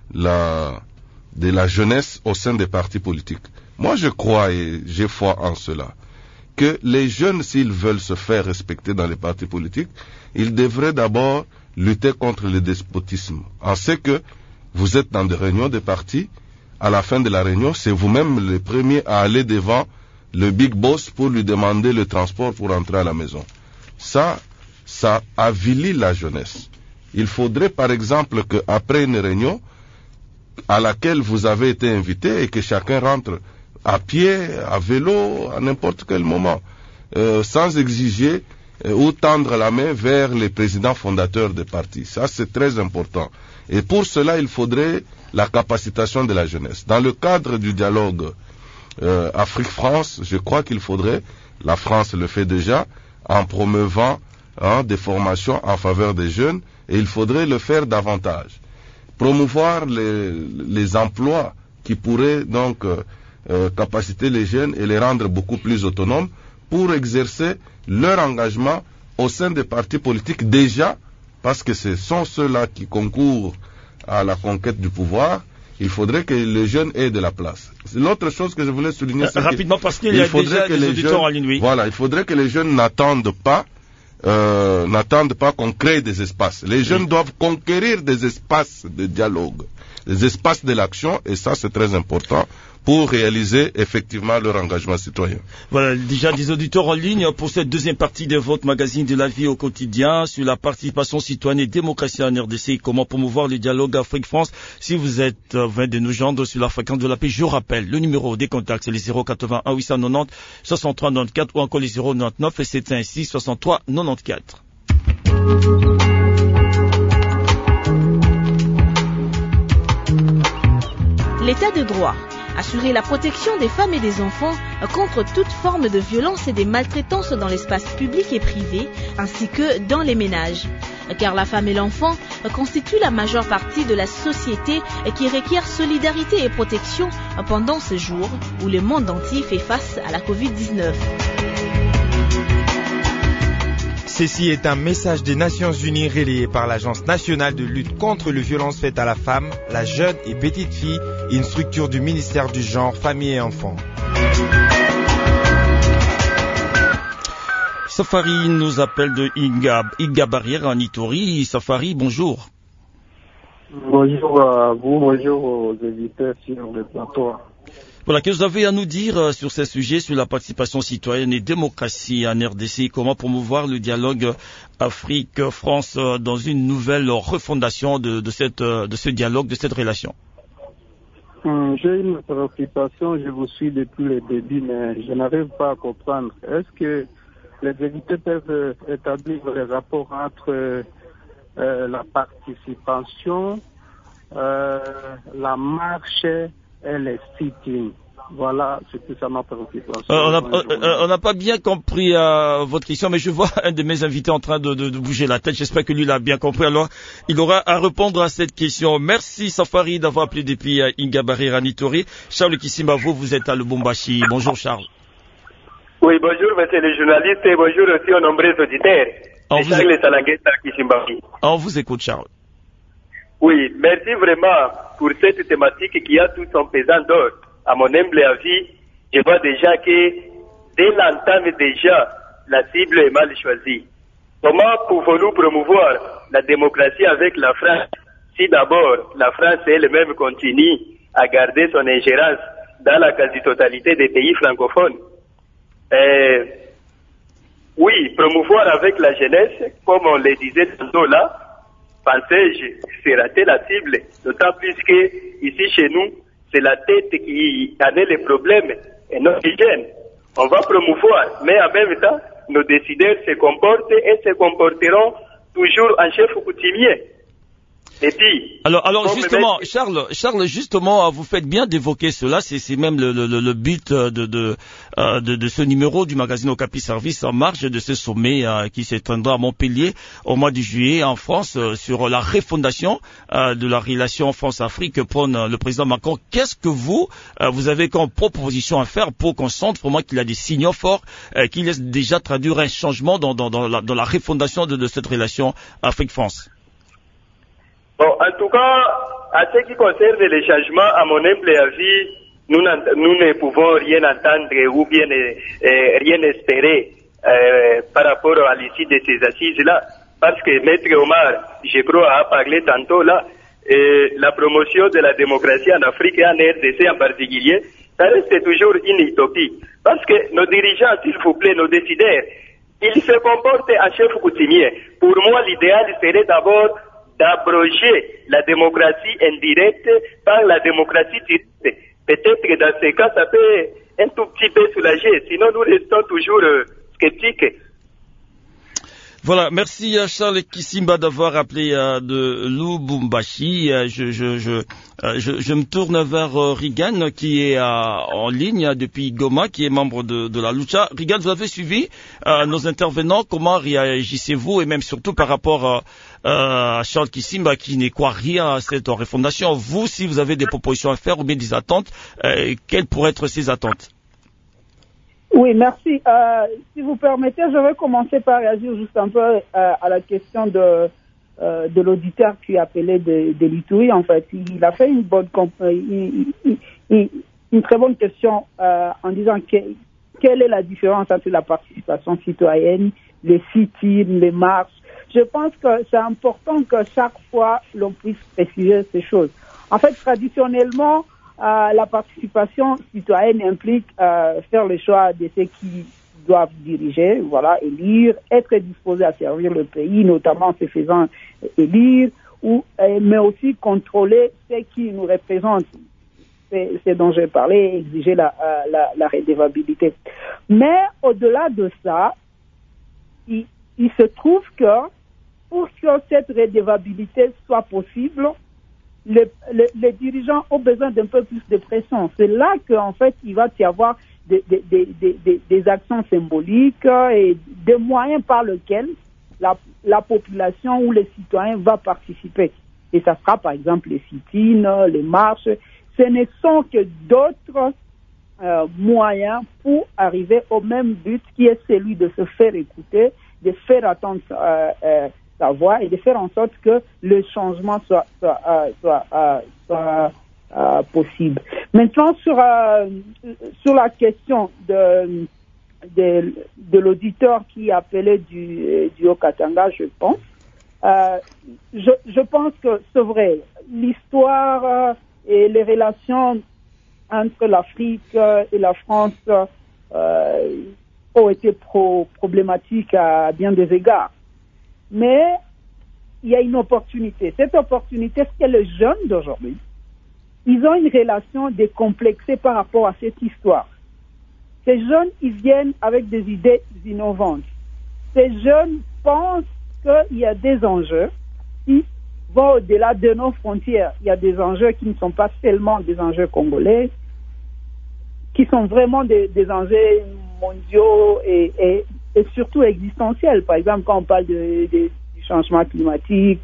la jeunesse au sein des partis politiques. Moi, je crois et j'ai foi en cela, que les jeunes, s'ils veulent se faire respecter dans les partis politiques, ils devraient d'abord lutter contre le despotisme. En ce que vous êtes dans des réunions de partis, à la fin de la réunion, c'est vous-même le premier à aller devant le big boss pour lui demander le transport pour rentrer à la maison. Ça avilit la jeunesse. Il faudrait par exemple qu'après une réunion à laquelle vous avez été invité et que chacun rentre à pied, à vélo, à n'importe quel moment, sans exiger ou tendre la main vers les présidents fondateurs des partis. Ça, c'est très important. Et pour cela, il faudrait la capacitation de la jeunesse. Dans le cadre du dialogue Afrique-France, je crois qu'il faudrait, la France le fait déjà, en promeuvant des formations en faveur des jeunes, et il faudrait le faire davantage. Promouvoir les emplois qui pourraient donc capaciter les jeunes et les rendre beaucoup plus autonomes pour exercer leur engagement au sein des partis politiques déjà, parce que ce sont ceux-là qui concourent à la conquête du pouvoir. Il faudrait que les jeunes aient de la place. L'autre chose que je voulais souligner, c'est rapidement, parce qu'il y a déjà des auditeurs en ligne. Voilà, il faudrait que les jeunes n'attendent pas qu'on crée des espaces. Les jeunes doivent conquérir des espaces de dialogue, des espaces de l'action, et ça c'est très important pour réaliser effectivement leur engagement citoyen. Voilà, déjà des auditeurs en ligne pour cette deuxième partie de votre magazine de la vie au quotidien sur la participation citoyenne et démocratie en RDC, comment promouvoir le dialogue Afrique-France. Si vous êtes venez de nous joindre sur la fréquence de la paix, je rappelle, le numéro des contacts, c'est les 081 890 63 94 ou encore les 099 et 756 63 94. L'état de droit. Assurer la protection des femmes et des enfants contre toute forme de violence et des maltraitances dans l'espace public et privé, ainsi que dans les ménages. Car la femme et l'enfant constituent la majeure partie de la société qui requiert solidarité et protection pendant ce jour où le monde entier fait face à la Covid-19. Ceci est un message des Nations Unies relayé par l'Agence nationale de lutte contre les violences faites à la femme, la jeune et petite fille, une structure du ministère du Genre, Famille et Enfants. Safari nous appelle de Inga Barrière en Ituri. Safari, bonjour. Bonjour à vous, bonjour aux auditeurs sur le plateau. Voilà, qu'est-ce que vous avez à nous dire sur ces sujets, sur la participation citoyenne et démocratie en RDC? Comment promouvoir le dialogue Afrique-France dans une nouvelle refondation de ce dialogue, de cette relation? J'ai une préoccupation, je vous suis depuis le début, mais je n'arrive pas à comprendre. Est-ce que les invités peuvent établir les rapports entre la participation, la marche et les sit-ins? Voilà, c'est tout ça ma préoccupation. On n'a pas bien compris votre question, mais je vois un de mes invités en train de bouger la tête. J'espère que lui l'a bien compris. Alors, il aura à répondre à cette question. Merci Safari d'avoir appelé depuis Ingabari Ranitori. Charles Kisimba, vous êtes à Lubumbashi. Bonjour Charles. Oui, bonjour monsieur le journaliste et bonjour aussi aux nombreux auditeurs. On vous écoute Charles. Oui, merci vraiment pour cette thématique qui a tout son pesant d'or. À mon humble avis, je vois déjà que dès l'entame déjà, la cible est mal choisie. Comment pouvons-nous promouvoir la démocratie avec la France si d'abord la France elle-même continue à garder son ingérence dans la quasi-totalité des pays francophones? Oui, promouvoir avec la jeunesse, comme on le disait tantôt là, pensais-je, c'est rater la cible, d'autant plus que ici chez nous, c'est la tête qui en est le problème et non l'hygiène. On va promouvoir, mais en même temps, nos décideurs se comportent et se comporteront toujours en chef coutumier. Et puis, alors justement, Charles, justement, vous faites bien d'évoquer cela. C'est même le but de ce numéro du magazine Okapi Service en marge de ce sommet qui s'étendra à Montpellier au mois de juillet en France sur la refondation de la relation France-Afrique que prône le président Macron. Qu'est-ce que vous avez comme proposition à faire pour qu'on sente vraiment qu'il y a des signaux forts qui laissent déjà traduire un changement dans la refondation de cette relation Afrique-France? Bon, en tout cas, à ce qui concerne les changements, à mon humble avis, nous ne pouvons rien entendre ou bien rien espérer par rapport à l'issue de ces assises-là. Parce que Maître Omar, je crois, a parlé tantôt là, la promotion de la démocratie en Afrique et en RDC en particulier, ça reste toujours une utopie. Parce que nos dirigeants, s'il vous plaît, nos décideurs, ils se comportent en chef coutumier. Pour moi, l'idéal serait d'abord d'abroger la démocratie indirecte par la démocratie directe. Peut-être que dans ces cas, ça peut un tout petit peu soulager. Sinon, nous restons toujours sceptiques. Voilà, merci à Charles Kisimba d'avoir appelé de Lubumbashi. Je me tourne vers Rigan qui est en ligne depuis Goma, qui est membre de la Lucha. Rigan, vous avez suivi nos intervenants. Comment réagissez-vous et même surtout par rapport à Charles Kisimba qui n'y croit rien à cette refondation? Vous, si vous avez des propositions à faire ou bien des attentes, quelles pourraient être ces attentes? Oui, merci. Si vous permettez, je vais commencer par réagir juste un peu à la question de l'auditeur qui appelait de l'Ituri. En fait, il a fait une très bonne question en disant quelle est la différence entre la participation citoyenne, les sit-ins, les marches. Je pense que c'est important que chaque fois l'on puisse préciser ces choses. En fait, traditionnellement, la participation citoyenne implique faire le choix de ceux qui doivent diriger, voilà, élire, être disposé à servir le pays, notamment en se faisant élire, mais aussi contrôler ceux qui nous représentent. C'est dont j'ai parlé, exiger la redevabilité. Mais au-delà de ça, il se trouve que pour que cette redevabilité soit possible, les dirigeants ont besoin d'un peu plus de pression. C'est là qu'en fait, il va y avoir des actions symboliques et des moyens par lesquels la population ou les citoyens va participer. Et ça sera par exemple les sit-ins, les marches. Ce ne sont que d'autres moyens pour arriver au même but qui est celui de se faire écouter, de faire entendre sa voix et de faire en sorte que le changement soit possible. Maintenant, sur la question de l'auditeur qui appelait du Haut-Katanga, je pense. Je pense que c'est vrai. L'histoire et les relations entre l'Afrique et la France ont été problématiques à bien des égards. Mais il y a une opportunité. Cette opportunité, c'est que les jeunes d'aujourd'hui, ils ont une relation décomplexée par rapport à cette histoire. Ces jeunes, ils viennent avec des idées innovantes. Ces jeunes pensent qu'il y a des enjeux qui vont au-delà de nos frontières. Il y a des enjeux qui ne sont pas seulement des enjeux congolais, qui sont vraiment des enjeux mondiaux et surtout existentiels. Par exemple, quand on parle du changement climatique,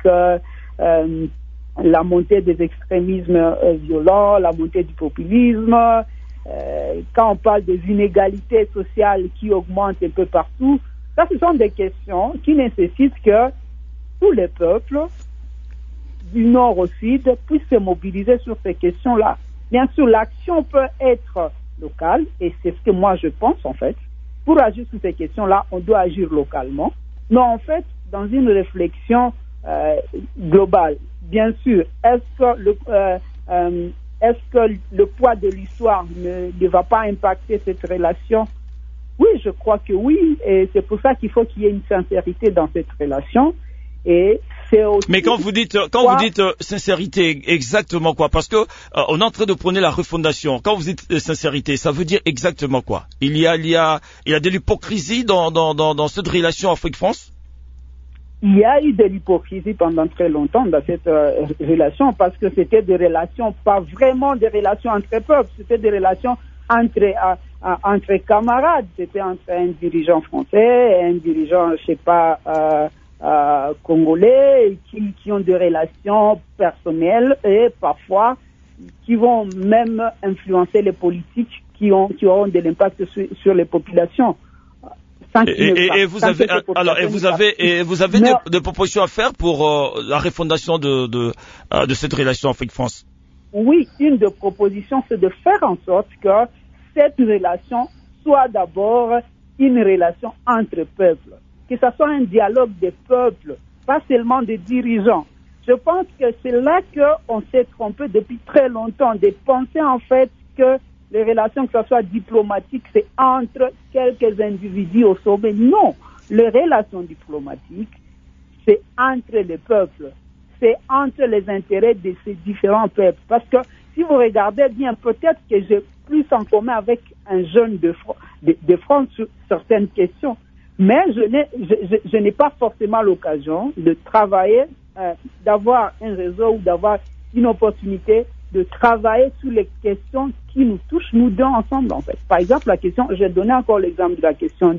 la montée des extrémismes violents, la montée du populisme, quand on parle des inégalités sociales qui augmentent un peu partout, ça, ce sont des questions qui nécessitent que tous les peuples, du nord au sud, puissent se mobiliser sur ces questions-là. Bien sûr, l'action peut être locale, et c'est ce que moi je pense en fait. Pour agir sur ces questions-là, on doit agir localement, mais en fait, dans une réflexion globale. Bien sûr, est-ce que le poids de l'histoire ne va pas impacter cette relation? Oui, je crois que oui, et c'est pour ça qu'il faut qu'il y ait une sincérité dans cette relation. Et c'est aussi mais quand vous dites sincérité, exactement quoi? Parce que on est en train de prôner la refondation. Quand vous dites sincérité, ça veut dire exactement quoi? Il y a de l'hypocrisie dans cette relation Afrique-France? Il y a eu de l'hypocrisie pendant très longtemps dans cette relation, parce que c'était des relations, pas vraiment des relations entre peuples, c'était des relations entre camarades. C'était entre un dirigeant français et un dirigeant, je sais pas, congolais, qui ont des relations personnelles et parfois qui vont même influencer les politiques qui auront de l'impact sur les populations. Et vous avez des propositions à faire pour la refondation de cette relation Afrique-France? Oui, une des propositions, c'est de faire en sorte que cette relation soit d'abord une relation entre peuples, que ce soit un dialogue des peuples, pas seulement des dirigeants. Je pense que c'est là qu'on s'est trompé depuis très longtemps, de penser en fait que les relations, que ce soit diplomatiques, c'est entre quelques individus au sommet. Non, les relations diplomatiques, c'est entre les peuples, c'est entre les intérêts de ces différents peuples. Parce que si vous regardez bien, peut-être que j'ai plus en commun avec un jeune de France sur certaines questions, mais je n'ai pas forcément l'occasion de travailler, d'avoir un réseau ou d'avoir une opportunité de travailler sur les questions qui nous touchent, nous deux ensemble, en fait. Par exemple, j'ai donné encore l'exemple de la question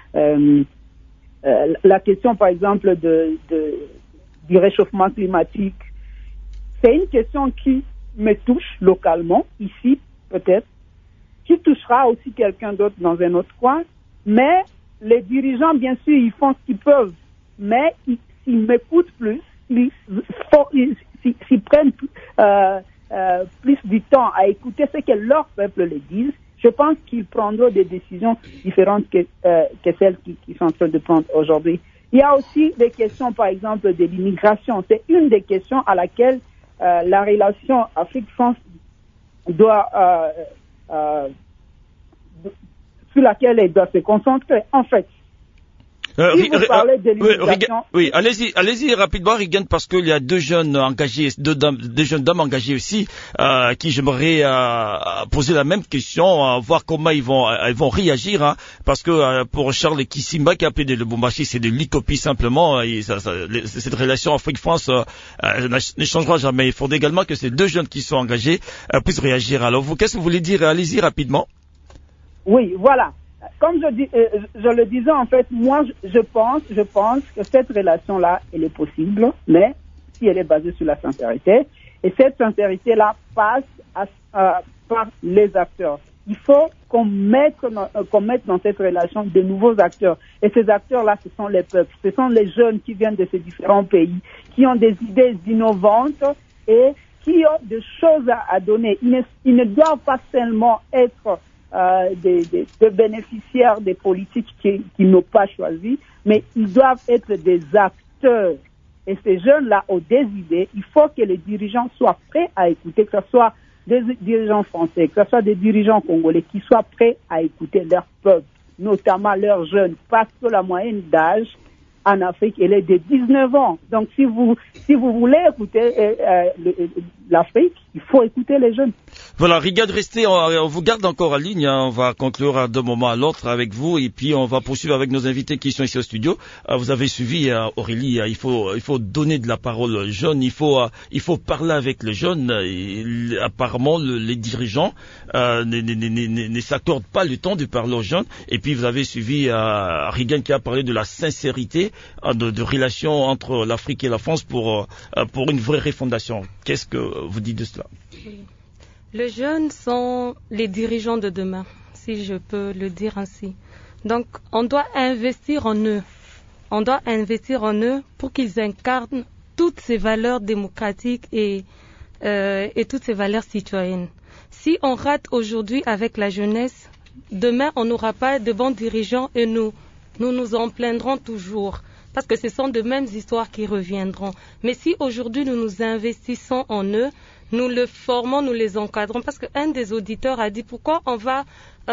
par exemple, du réchauffement climatique. C'est une question qui me touche localement, ici, peut-être, qui touchera aussi quelqu'un d'autre dans un autre coin, mais les dirigeants, bien sûr, ils font ce qu'ils peuvent, mais s'ils m'écoutent plus, s'ils prennent plus du temps à écouter ce que leur peuple les disent, je pense qu'ils prendront des décisions différentes que celles qui sont en train de prendre aujourd'hui. Il y a aussi des questions, par exemple, de l'immigration. C'est une des questions à laquelle la relation Afrique-France sur laquelle elle doit se concentrer. En fait, si vous parlez de l'immigration... Oui, allez-y rapidement, Regan, parce qu'il y a deux jeunes engagés, deux jeunes dames engagées aussi, qui j'aimerais poser la même question, voir comment ils vont réagir, hein, parce que pour Charles Kissimba qui a appelé de Lubumbashi, c'est de l'icopie simplement, et cette relation Afrique-France ne changera jamais. Il faudrait également que ces deux jeunes qui sont engagés puissent réagir. Alors vous, qu'est-ce que vous voulez dire? Allez-y rapidement. Oui, voilà. Comme je le disais, en fait, moi, je pense que cette relation-là, elle est possible, mais si elle est basée sur la sincérité, et cette sincérité-là passe par les acteurs. Il faut qu'on mette dans cette relation de nouveaux acteurs. Et ces acteurs-là, ce sont les peuples, ce sont les jeunes qui viennent de ces différents pays, qui ont des idées innovantes et qui ont des choses à donner. Ils ne doivent pas seulement être des bénéficiaires des politiques qui n'ont pas choisi, mais ils doivent être des acteurs. Et ces jeunes-là ont des idées. Il faut que les dirigeants soient prêts à écouter, que ce soit des dirigeants français, que ce soit des dirigeants congolais, qui soient prêts à écouter leur peuple, notamment leurs jeunes, parce que la moyenne d'âge en Afrique, elle est de 19 ans. Donc, si vous voulez écouter l'Afrique, il faut écouter les jeunes. Voilà, Rigad, restez, on vous garde encore en ligne, hein. On va conclure d'un moment à l'autre avec vous, et puis on va poursuivre avec nos invités qui sont ici au studio. Vous avez suivi, Aurélie, il faut donner de la parole aux jeunes, il faut parler avec les jeunes, et apparemment les dirigeants ne s'accordent pas le temps de parler aux jeunes, et puis vous avez suivi Rigad qui a parlé de la sincérité de relations entre l'Afrique et la France pour une vraie refondation. Qu'est-ce que vous dites de cela? Les jeunes sont les dirigeants de demain, si je peux le dire ainsi. Donc, on doit investir en eux. On doit investir en eux pour qu'ils incarnent toutes ces valeurs démocratiques et toutes ces valeurs citoyennes. Si on rate aujourd'hui avec la jeunesse, demain, on n'aura pas de bons dirigeants et nous en plaindrons toujours. Parce que ce sont de mêmes histoires qui reviendront. Mais si aujourd'hui nous nous investissons en eux, nous les formons, nous les encadrons. Parce qu'un des auditeurs a dit pourquoi on va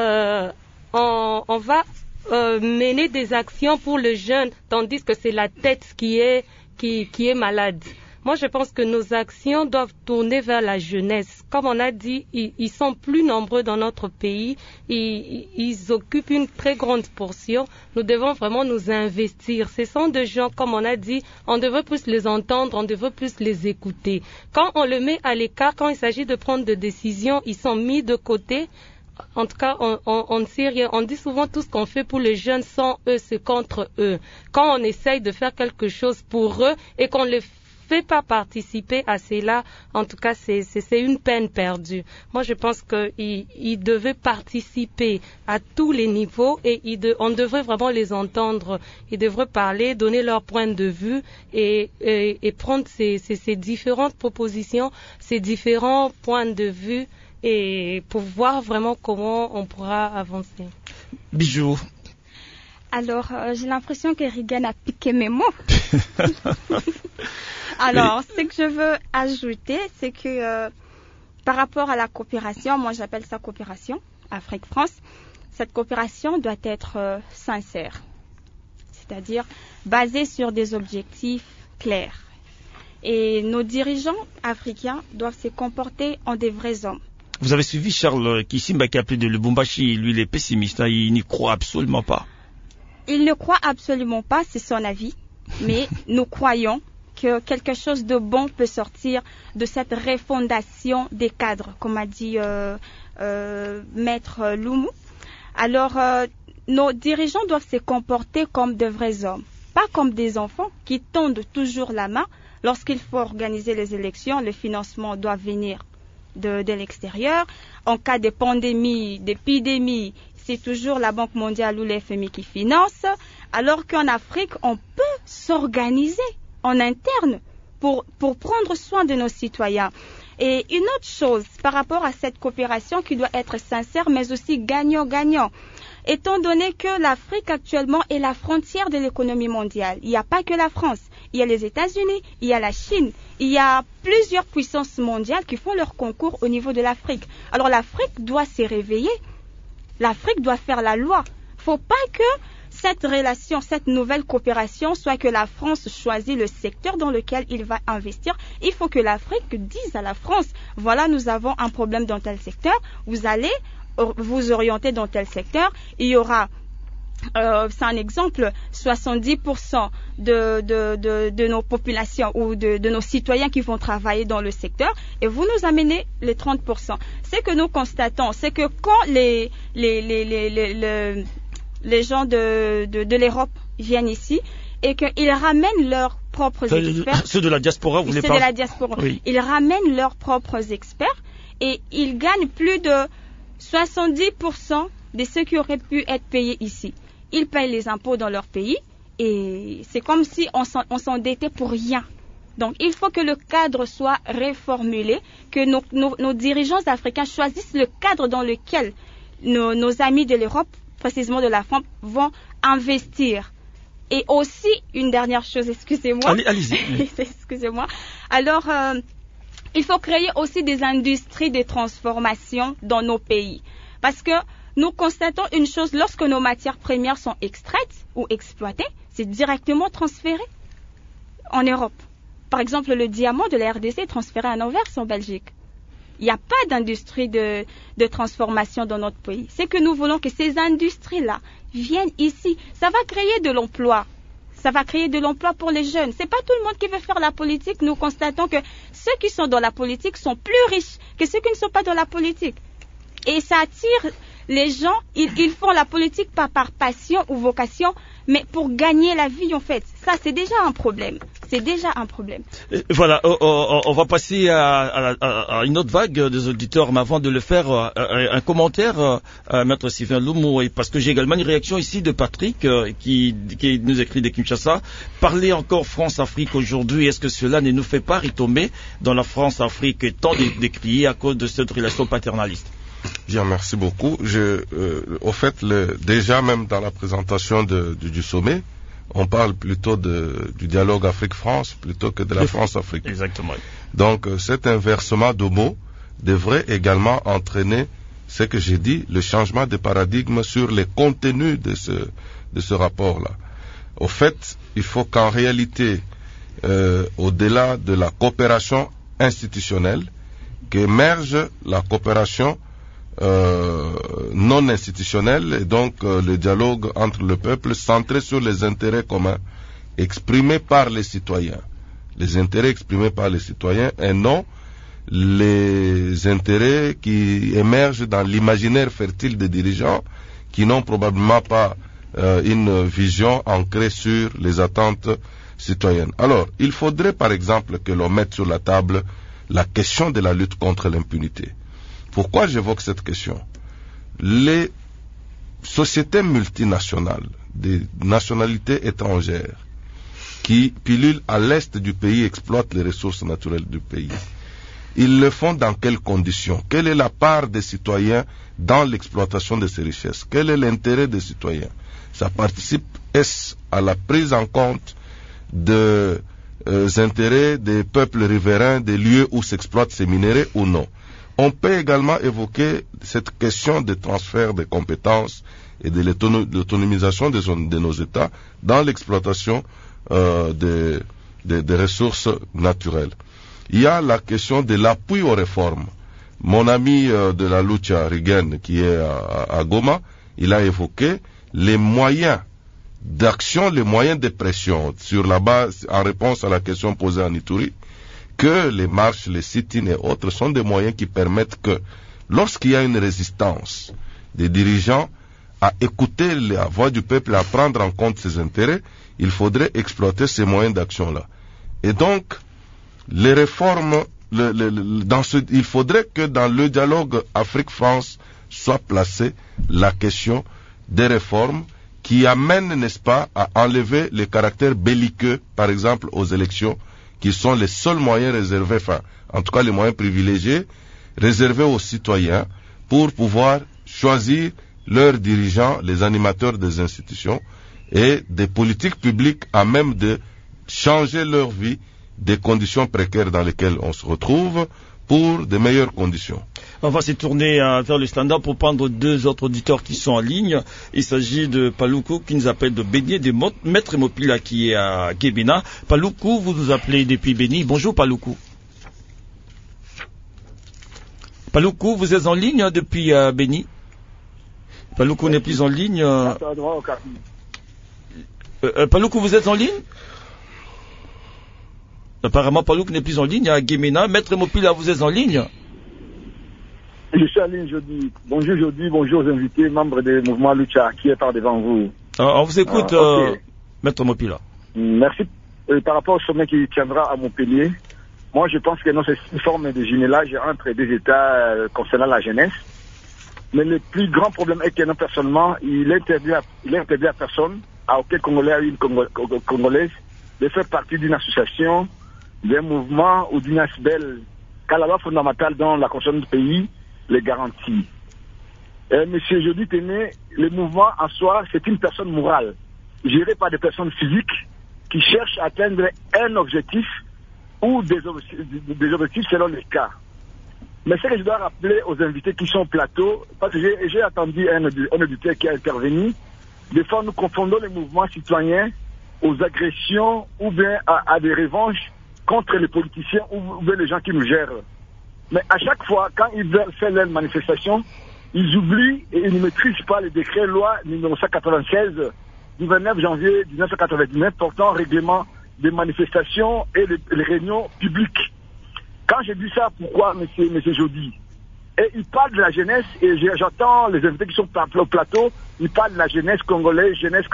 mener des actions pour le jeune, tandis que c'est la tête qui est malade. Moi, je pense que nos actions doivent tourner vers la jeunesse. Comme on a dit, ils sont plus nombreux dans notre pays. Ils occupent une très grande portion. Nous devons vraiment nous investir. Ce sont des gens, comme on a dit, on devrait plus les entendre, on devrait plus les écouter. Quand on le met à l'écart, quand il s'agit de prendre des décisions, ils sont mis de côté. En tout cas, on ne sait rien. On dit souvent tout ce qu'on fait pour les jeunes, sans eux, c'est contre eux. Quand on essaye de faire quelque chose pour eux et qu'on le fait pas participer à cela, en tout cas, c'est une peine perdue. Moi, je pense qu'ils devaient participer à tous les niveaux et on devrait vraiment les entendre. Ils devraient parler, donner leur point de vue et prendre ces différentes propositions, ces différents points de vue et pour voir vraiment comment on pourra avancer. Bijou. Alors, j'ai l'impression que Regan a piqué mes mots. Alors, ce que je veux ajouter, c'est que par rapport à la coopération, moi j'appelle ça coopération, Afrique-France, cette coopération doit être sincère, c'est-à-dire basée sur des objectifs clairs. Et nos dirigeants africains doivent se comporter en des vrais hommes. Vous avez suivi Charles Kisimba qui a appelé de Lubumbashi, lui il est pessimiste, hein, il n'y croit absolument pas. Il ne croit absolument pas, c'est son avis, mais nous croyons que quelque chose de bon peut sortir de cette refondation des cadres, comme a dit Maître Loumou. Alors, nos dirigeants doivent se comporter comme de vrais hommes, pas comme des enfants qui tendent toujours la main. Lorsqu'il faut organiser les élections, le financement doit venir de l'extérieur. En cas de pandémie, d'épidémie, c'est toujours la Banque mondiale ou l'FMI qui finance, alors qu'en Afrique, on peut s'organiser en interne pour prendre soin de nos citoyens. Et une autre chose par rapport à cette coopération qui doit être sincère, mais aussi gagnant-gagnant. Étant donné que l'Afrique actuellement est la frontière de l'économie mondiale, il n'y a pas que la France, il y a les États-Unis, il y a la Chine, il y a plusieurs puissances mondiales qui font leur concours au niveau de l'Afrique. Alors l'Afrique doit se réveiller, l'Afrique doit faire la loi. Il ne faut pas que cette relation, cette nouvelle coopération, soit que la France choisit le secteur dans lequel il va investir. Il faut que l'Afrique dise à la France, voilà, nous avons un problème dans tel secteur, vous allez vous orienter dans tel secteur. Il y aura, c'est un exemple, 70% de nos populations ou de nos citoyens qui vont travailler dans le secteur et vous nous amenez les 30%. Ce que nous constatons, c'est que quand les gens de l'Europe viennent ici et qu'ils ramènent leurs propres experts. Ceux de la diaspora, vous voulez pas? Ceux de la diaspora. Oui. Ils ramènent leurs propres experts et ils gagnent plus de 70% de ceux qui auraient pu être payés ici. Ils payent les impôts dans leur pays et c'est comme si on s'endettait pour rien. Donc il faut que le cadre soit réformulé, que nos dirigeants africains choisissent le cadre dans lequel nos amis de l'Europe, précisément de la France, vont investir. Et aussi, une dernière chose, excusez-moi. Allez-y. Excusez-moi. Alors, il faut créer aussi des industries de transformation dans nos pays. Parce que nous constatons une chose, lorsque nos matières premières sont extraites ou exploitées, c'est directement transféré en Europe. Par exemple, le diamant de la RDC est transféré à Anvers en Belgique. Il n'y a pas d'industrie de transformation dans notre pays. C'est que nous voulons que ces industries-là viennent ici. Ça va créer de l'emploi. Ça va créer de l'emploi pour les jeunes. C'est pas tout le monde qui veut faire la politique. Nous constatons que ceux qui sont dans la politique sont plus riches que ceux qui ne sont pas dans la politique. Et ça attire les gens. Ils font la politique pas par passion ou vocation, mais pour gagner la vie, en fait. Ça, c'est déjà un problème. C'est déjà un problème. Voilà, on va passer à une autre vague des auditeurs, mais avant de le faire, un commentaire à Maître Sylvain Loumou, parce que j'ai également une réaction ici de Patrick qui nous écrit de Kinshasa. Parler encore France-Afrique aujourd'hui, est-ce que cela ne nous fait pas retomber dans la France-Afrique tant décriée à cause de cette relation paternaliste? Bien, merci beaucoup. Au fait, déjà même dans la présentation du sommet, on parle plutôt du dialogue Afrique-France plutôt que de la France-Afrique. Exactement. Donc cet inversement de mots devrait également entraîner ce que j'ai dit, le changement de paradigme sur les contenus de ce rapport-là. Au fait, il faut qu'en réalité, au-delà de la coopération institutionnelle, qu'émerge la coopération non institutionnel et donc le dialogue entre le peuple centré sur les intérêts communs exprimés par les citoyens. Les intérêts exprimés par les citoyens et non les intérêts qui émergent dans l'imaginaire fertile des dirigeants qui n'ont probablement pas une vision ancrée sur les attentes citoyennes. Alors, il faudrait par exemple que l'on mette sur la table la question de la lutte contre l'impunité. Pourquoi j'évoque cette question? Les sociétés multinationales, des nationalités étrangères, qui pilulent à l'est du pays, exploitent les ressources naturelles du pays, ils le font dans quelles conditions? Quelle est la part des citoyens dans l'exploitation de ces richesses? Quel est l'intérêt des citoyens? Ça participe, est-ce à la prise en compte des intérêts des peuples riverains, des lieux où s'exploitent ces minéraux ou non? On peut également évoquer cette question de transfert de compétences et de l'autonomisation de nos États dans l'exploitation des ressources naturelles. Il y a la question de l'appui aux réformes. Mon ami de la lucha Rigen, qui est à Goma, il a évoqué les moyens d'action, les moyens de pression sur la base, en réponse à la question posée à Ituri, que les marches, les sit-ins et autres sont des moyens qui permettent que, lorsqu'il y a une résistance des dirigeants à écouter la voix du peuple, à prendre en compte ses intérêts, il faudrait exploiter ces moyens d'action-là. Et donc, les réformes, il faudrait que dans le dialogue Afrique-France soit placée la question des réformes qui amènent, n'est-ce pas, à enlever le caractère belliqueux, par exemple, aux élections, qui sont les seuls moyens réservés, en tout cas les moyens privilégiés, réservés aux citoyens pour pouvoir choisir leurs dirigeants, les animateurs des institutions et des politiques publiques à même de changer leur vie des conditions précaires dans lesquelles on se retrouve pour de meilleures conditions. On va se tourner vers le standard pour prendre deux autres auditeurs qui sont en ligne. Il s'agit de Paloukou qui nous appelle de Béni, de Maître Mopila qui est à Guébina. Paloukou, vous nous appelez depuis Béni. Bonjour Paloukou. Paloukou, vous êtes en ligne depuis Béni. Paloukou n'est plus en ligne. Paloukou, vous êtes en ligne? Apparemment, Paloukou n'est plus en ligne à Guémena. Maître Mopila, vous êtes en ligne? Je suis en ligne jeudi. Bonjour jeudi, bonjour aux invités, membres du mouvement Lucha qui est par devant vous. On vous écoute, Maître Mopila. Merci. Par rapport au sommet qui tiendra à Montpellier, moi je pense que non, c'est une forme de jumelage entre des États concernant la jeunesse. Mais le plus grand problème est que non, personnellement, il interdit à personne, à aucun Congolais, à une Congolaise, de faire partie d'une association, d'un mouvement ou d'une ASBEL, car la loi fondamentale dans la constitution du pays les garantit. Monsieur Jody Téné, le mouvement en soi, c'est une personne morale, gérée par des personnes physiques qui cherchent à atteindre un objectif ou des objectifs selon les cas. Mais ce que je dois rappeler aux invités qui sont au plateau, parce que j'ai entendu un auditeur qui a intervenu, des fois nous confondons les mouvements citoyens aux agressions ou bien à des revanches contre les politiciens ou bien les gens qui nous gèrent. Mais à chaque fois, quand ils veulent faire leur manifestation, ils oublient et ils ne maîtrisent pas le décret loi numéro 196 du 29 janvier 1999 portant règlement des manifestations et les réunions publiques. Quand je dis ça, pourquoi, monsieur Jody? Et il parle de la jeunesse, et j'entends les invités qui sont au plateau, ils parlent de la jeunesse congolaise.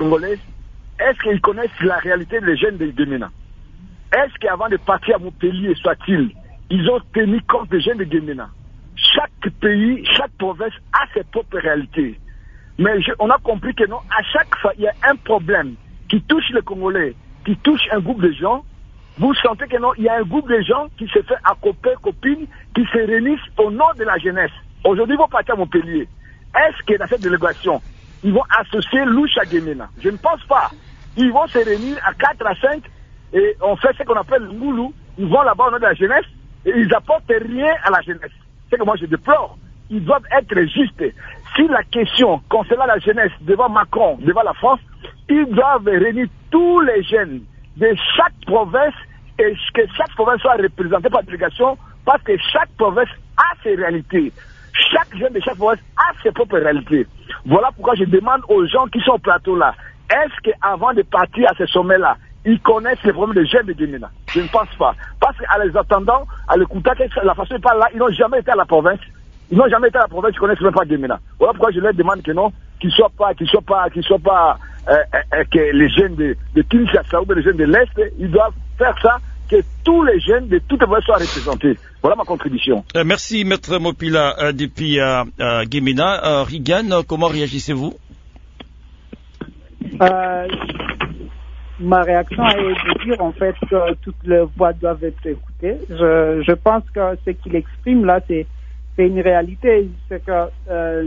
Est-ce qu'ils connaissent la réalité des jeunes de Guémena? Est-ce qu'avant de partir à Montpellier, soit-il, ils ont tenu compte des jeunes de Guémena? Chaque pays, chaque province a ses propres réalités. Mais on a compris que non, à chaque fois, il y a un problème qui touche les Congolais, qui touche un groupe de gens. Vous sentez que non, il y a un groupe de gens qui se fait à copains, copines, qui se réunissent au nom de la jeunesse. Aujourd'hui, ils vont partir à Montpellier. Est-ce que dans cette délégation, ils vont associer Louche à Guémena? Je ne pense pas. Ils vont se réunir à 4 à 5 et on fait ce qu'on appelle le Ngoulou. Ils vont là-bas au nom de la jeunesse et ils apportent rien à la jeunesse. C'est que moi je déplore. Ils doivent être justes. Si la question concernant la jeunesse devant Macron, devant la France, ils doivent réunir tous les jeunes de chaque province et que chaque province soit représentée par délégation parce que chaque province a ses réalités. Chaque jeune de chaque province a ses propres réalités. Voilà pourquoi je demande aux gens qui sont au plateau là, est-ce qu'avant de partir à ce sommet-là, ils connaissent les problèmes des jeunes de Guémena? Je ne pense pas. Parce qu'à les attendant, à l'écoutant, la façon de parler là, ils n'ont jamais été à la province. Ils n'ont jamais été à la province, ils connaissent même pas Guémena. Voilà pourquoi je leur demande que non, que les jeunes de Kinshasa ou les jeunes de l'Est, ils doivent faire ça, que tous les jeunes de toutes les provinces soient représentés. Voilà ma contribution. Merci, Maître Mopila, depuis Guémena. Regan, comment réagissez-vous? Ma réaction est de dire en fait que toutes les voix doivent être écoutées. Je pense que ce qu'il exprime là, c'est une réalité. C'est que,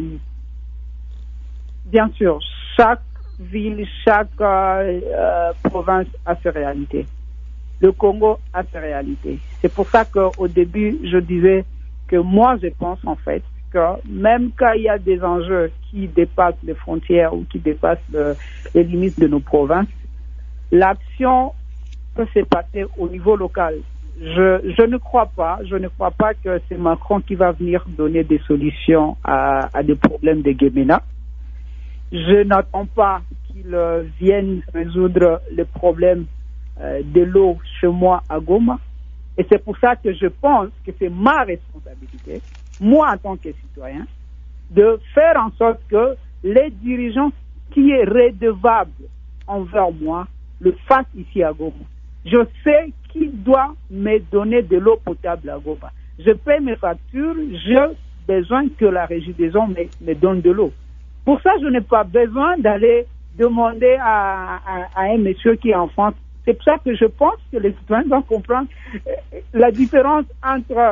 bien sûr, chaque ville, chaque province a ses réalités. Le Congo a ses réalités. C'est pour ça qu'au début, je disais que moi, je pense en fait que même quand il y a des enjeux qui dépassent les frontières ou qui dépassent les limites de nos provinces, l'action peut se passer au niveau local. Je ne crois pas que c'est Macron qui va venir donner des solutions à des problèmes de Guémena. Je n'attends pas qu'il vienne résoudre les problèmes de l'eau chez moi à Goma. Et c'est pour ça que je pense que c'est ma responsabilité, moi en tant que citoyen, de faire en sorte que les dirigeants qui est redevable envers moi le fassent ici à Goma. Je sais qui doit me donner de l'eau potable à Goma. Je paie mes factures, j'ai besoin que la régie des eaux me donne de l'eau. Pour ça, je n'ai pas besoin d'aller demander à un monsieur qui est en France. C'est pour ça que je pense que les citoyens doivent comprendre la différence entre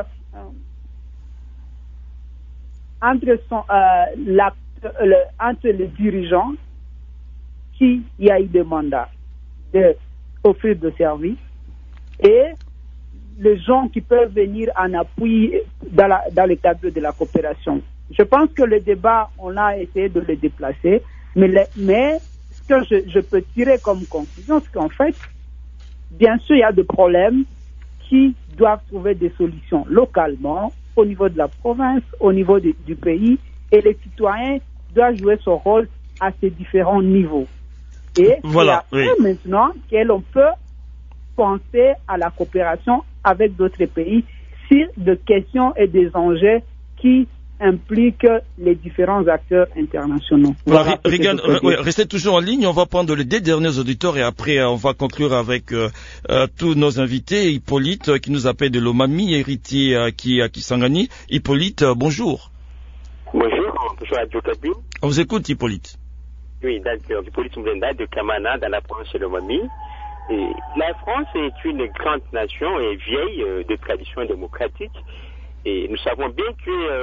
les dirigeants qui y a eu des mandats d'offrir des services et les gens qui peuvent venir en appui dans le cadre de la coopération. Je pense que le débat, on a essayé de le déplacer, mais ce que je peux tirer comme conclusion, c'est qu'en fait, bien sûr, il y a des problèmes qui doivent trouver des solutions localement, au niveau de la province, au niveau du pays, et les citoyens doivent jouer son rôle à ces différents niveaux. Et voilà, c'est après maintenant qu'on peut penser à la coopération avec d'autres pays sur des questions et des enjeux qui impliquent les différents acteurs internationaux. Voilà, Regan, restez toujours en ligne, on va prendre les 2 derniers auditeurs et après on va conclure avec tous nos invités. Hippolyte qui nous appelle de Lomami, héritier qui Kisangani. Hippolyte, bonjour. Bonjour Radio Cabine. On vous écoute, Hippolyte. Oui, d'accord. Hippolyte Mbenda de Kamana dans la province de Lomami. Et la France est une grande nation et vieille de tradition démocratique. Et nous savons bien que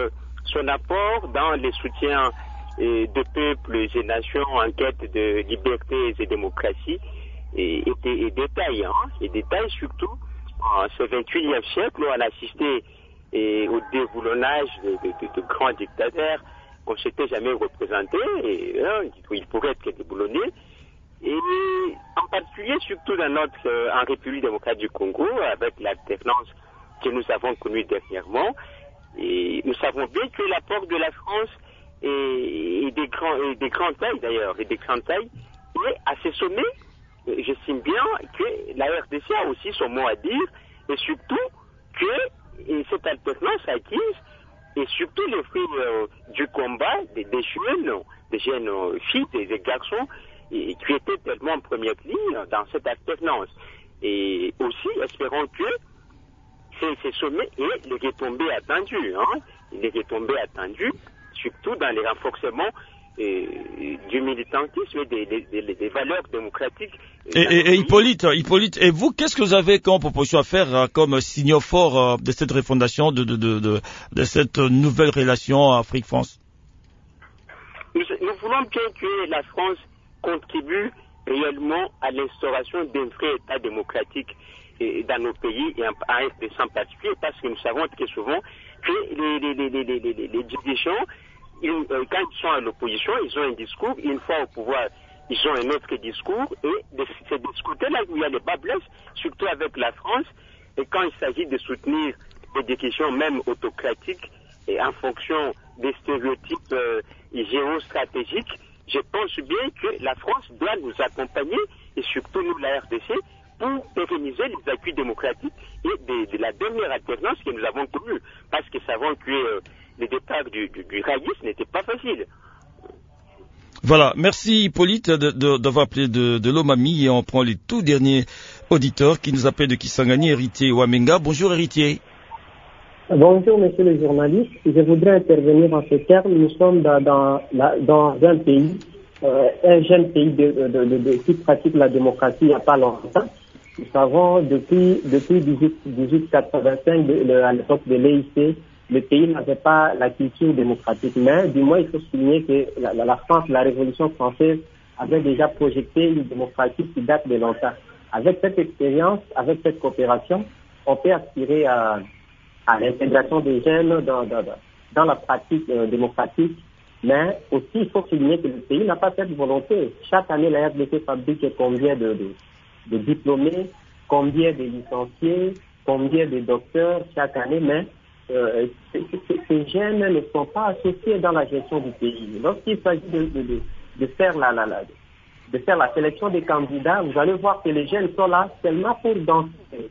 son apport dans le soutien de peuples et nations en quête de liberté et démocratie était détaillé. Et détaille surtout en ce 21e siècle où on a assisté au déboulonnage de grands dictateurs qu'on ne s'était jamais représenté, il pourrait être déboulonné. Et en particulier, surtout en République démocratique du Congo, avec l'alternance que nous avons connue dernièrement, et nous savons bien que l'apport de la France est des grandes tailles d'ailleurs, et des grandes tailles, et à ce sommet, j'estime bien que la RDC a aussi son mot à dire, et surtout que cette alternance acquise, et surtout les fruits du combat des jeunes filles, des garçons, qui étaient tellement en première ligne dans cette alternance. Et aussi, espérons que ces sommets aient les retombées attendues. Les retombées attendues, surtout dans les renforcements du militantisme et des valeurs démocratiques. Et Hippolyte, et vous, qu'est-ce que vous avez comme proposition à faire comme signaux forts de cette refondation, de cette nouvelle relation Afrique-France? Nous voulons bien que la France contribue réellement à l'instauration d'un vrai État démocratique dans nos pays et en RDC en particulier, parce que nous savons très souvent que les dirigeants, quand ils sont à l'opposition, ils ont un discours, une fois au pouvoir, ils ont un autre discours, et c'est de ce côté-là où il y a les bas blesses, surtout avec la France, et quand il s'agit de soutenir des décisions même autocratiques, et en fonction des stéréotypes géostratégiques, je pense bien que la France doit nous accompagner, et surtout nous, la RDC, pour pérenniser les acquis démocratiques et de la dernière alternance que nous avons connue. Parce que nous savons que le départ du raïsme n'était pas facile. Voilà, merci Hippolyte d'avoir appelé de Lomami, et on prend les tout derniers auditeurs qui nous appellent de Kisangani, Héritier Wamenga. Bonjour Héritier. Bonjour monsieur le journaliste, je voudrais intervenir en ce terme. Nous sommes dans un pays, un jeune pays qui pratique la démocratie il n'y a pas longtemps. Nous savons depuis 1885, à l'époque de l'EIC, le pays n'avait pas la culture démocratique. Mais du moins, il faut souligner que la France, la Révolution française, avait déjà projeté une démocratie qui date de longtemps. Avec cette expérience, avec cette coopération, on peut aspirer à l'intégration des jeunes dans la pratique démocratique. Mais aussi, il faut souligner que le pays n'a pas cette volonté. Chaque année, la RDC fabrique combien de diplômés, combien de licenciés, combien de docteurs chaque année, mais ces jeunes ne sont pas associés dans la gestion du pays. Lorsqu'il s'agit de faire la sélection des candidats, vous allez voir que les jeunes sont là seulement pour danser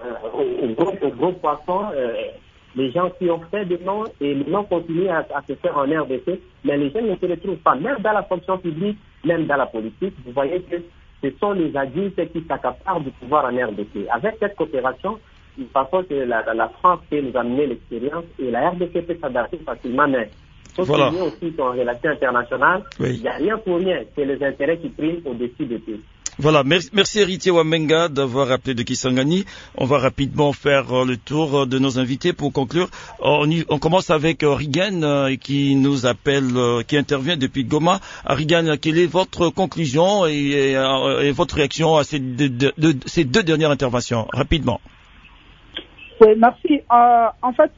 au gros poisson. Les gens qui ont fait des noms et les noms continuent à se faire en RDC, mais les jeunes ne se retrouvent pas, même dans la fonction publique, même dans la politique. Vous voyez que ce sont les adultes qui s'accaparent du pouvoir en RDC. Avec cette coopération, nous pensons que la France peut nous amener l'expérience et la RDC peut s'adapter facilement, mais il faut souligner aussi qu'en relation internationale, il n'y a rien pour rien, c'est les intérêts qui priment au-dessus de tout. Voilà, merci Héritier Wamenga d'avoir appelé de Kisangani. On va rapidement faire le tour de nos invités pour conclure. On commence avec Rigan qui nous appelle, qui intervient depuis Goma. Rigan, quelle est votre conclusion et votre réaction à ces deux dernières interventions? Rapidement. Oui, merci. En fait,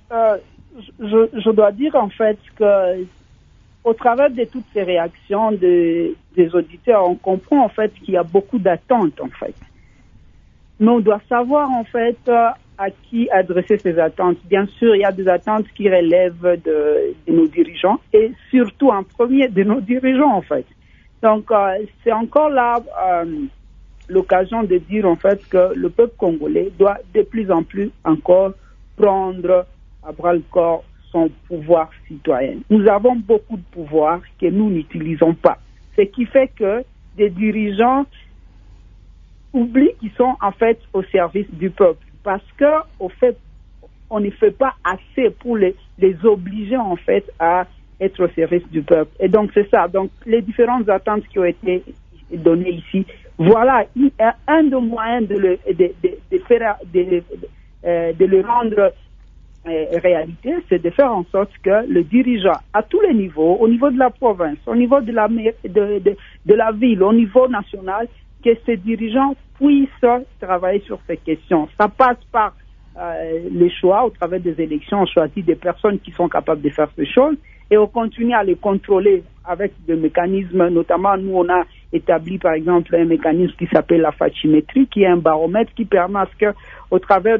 je dois dire en fait que au travers de toutes ces réactions des auditeurs, on comprend en fait qu'il y a beaucoup d'attentes en fait. Mais on doit savoir en fait à qui adresser ces attentes. Bien sûr, il y a des attentes qui relèvent de nos dirigeants et surtout en premier de nos dirigeants en fait. Donc c'est encore là l'occasion de dire en fait que le peuple congolais doit de plus en plus encore prendre à bras le corps son pouvoir citoyen. Nous avons beaucoup de pouvoir que nous n'utilisons pas. Ce qui fait que des dirigeants oublient qu'ils sont en fait au service du peuple. Parce que, au fait, on ne fait pas assez pour les obliger en fait à être au service du peuple. Et donc c'est ça. Donc les différentes attentes qui ont été données ici, voilà un des moyens de le rendre réalité, c'est de faire en sorte que le dirigeant, à tous les niveaux, au niveau de la province, au niveau de la ville, au niveau national, que ces dirigeants puissent travailler sur ces questions. Ça passe par les choix, au travers des élections, on choisit des personnes qui sont capables de faire ces choses et on continue à les contrôler avec des mécanismes. Notamment, nous, on a établi, par exemple, un mécanisme qui s'appelle la facimétrie, qui est un baromètre qui permet à ce que, au travers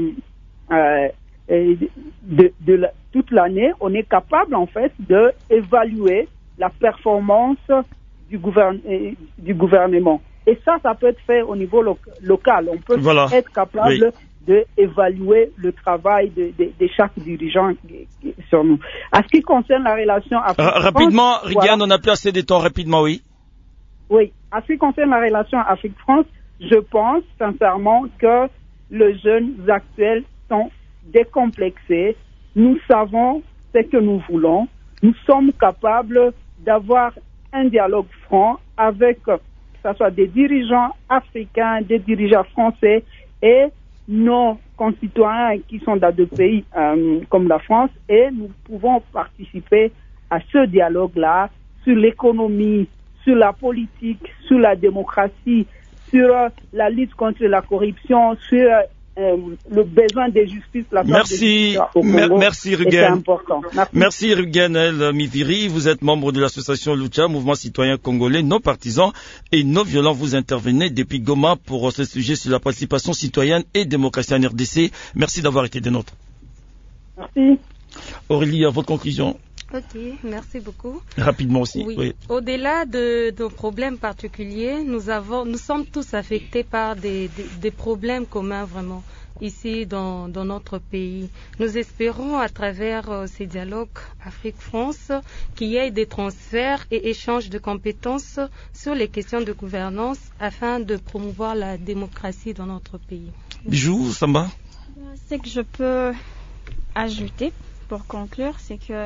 toute l'année, on est capable, en fait, d'évaluer la performance du gouvernement. Et ça peut être fait au niveau local. On peut être capable d'évaluer le travail de chaque dirigeant sur nous. À ce qui concerne la relation Afrique-France... rapidement, Rigan, on n'a plus assez de temps. Rapidement, oui. Oui. À ce qui concerne la relation Afrique-France, je pense sincèrement que les jeunes actuels sont décomplexés. Nous savons ce que nous voulons. Nous sommes capables d'avoir un dialogue franc avec, que ce soit des dirigeants africains, des dirigeants français et nos concitoyens qui sont dans des pays comme la France, et nous pouvons participer à ce dialogue-là sur l'économie, sur la politique, sur la démocratie, sur la lutte contre la corruption, sur le besoin de justice. Merci Rugen. Merci Rugen El Miviri. Vous êtes membre de l'association Lucha, Mouvement Citoyen Congolais, non partisan et non violent. Vous intervenez depuis Goma pour ce sujet sur la participation citoyenne et démocratie en RDC. Merci d'avoir été des nôtres. Merci. Aurélie, à votre conclusion. Ok, merci beaucoup. Rapidement aussi. Oui. Au-delà de nos problèmes particuliers, nous sommes tous affectés par des problèmes communs vraiment ici dans notre pays. Nous espérons à travers ces dialogues Afrique-France qu'il y ait des transferts et échanges de compétences sur les questions de gouvernance afin de promouvoir la démocratie dans notre pays. Bijou, Samba. Ce que je peux ajouter pour conclure, c'est que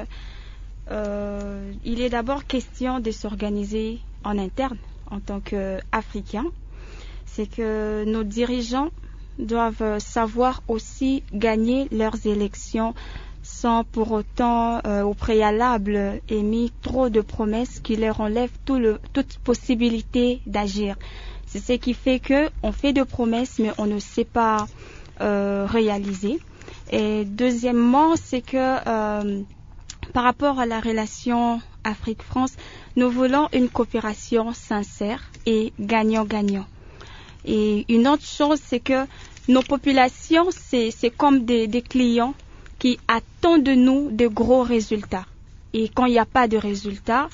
il est d'abord question de s'organiser en interne en tant qu'Africains. C'est que nos dirigeants doivent savoir aussi gagner leurs élections sans pour autant au préalable émis trop de promesses qui leur enlèvent toute possibilité d'agir. C'est ce qui fait qu'on fait de promesses mais on ne sait pas réaliser. Et deuxièmement, c'est que par rapport à la relation Afrique-France, nous voulons une coopération sincère et gagnant-gagnant. Et une autre chose, c'est que nos populations, c'est comme des clients qui attendent de nous de gros résultats. Et quand il n'y a pas de résultats,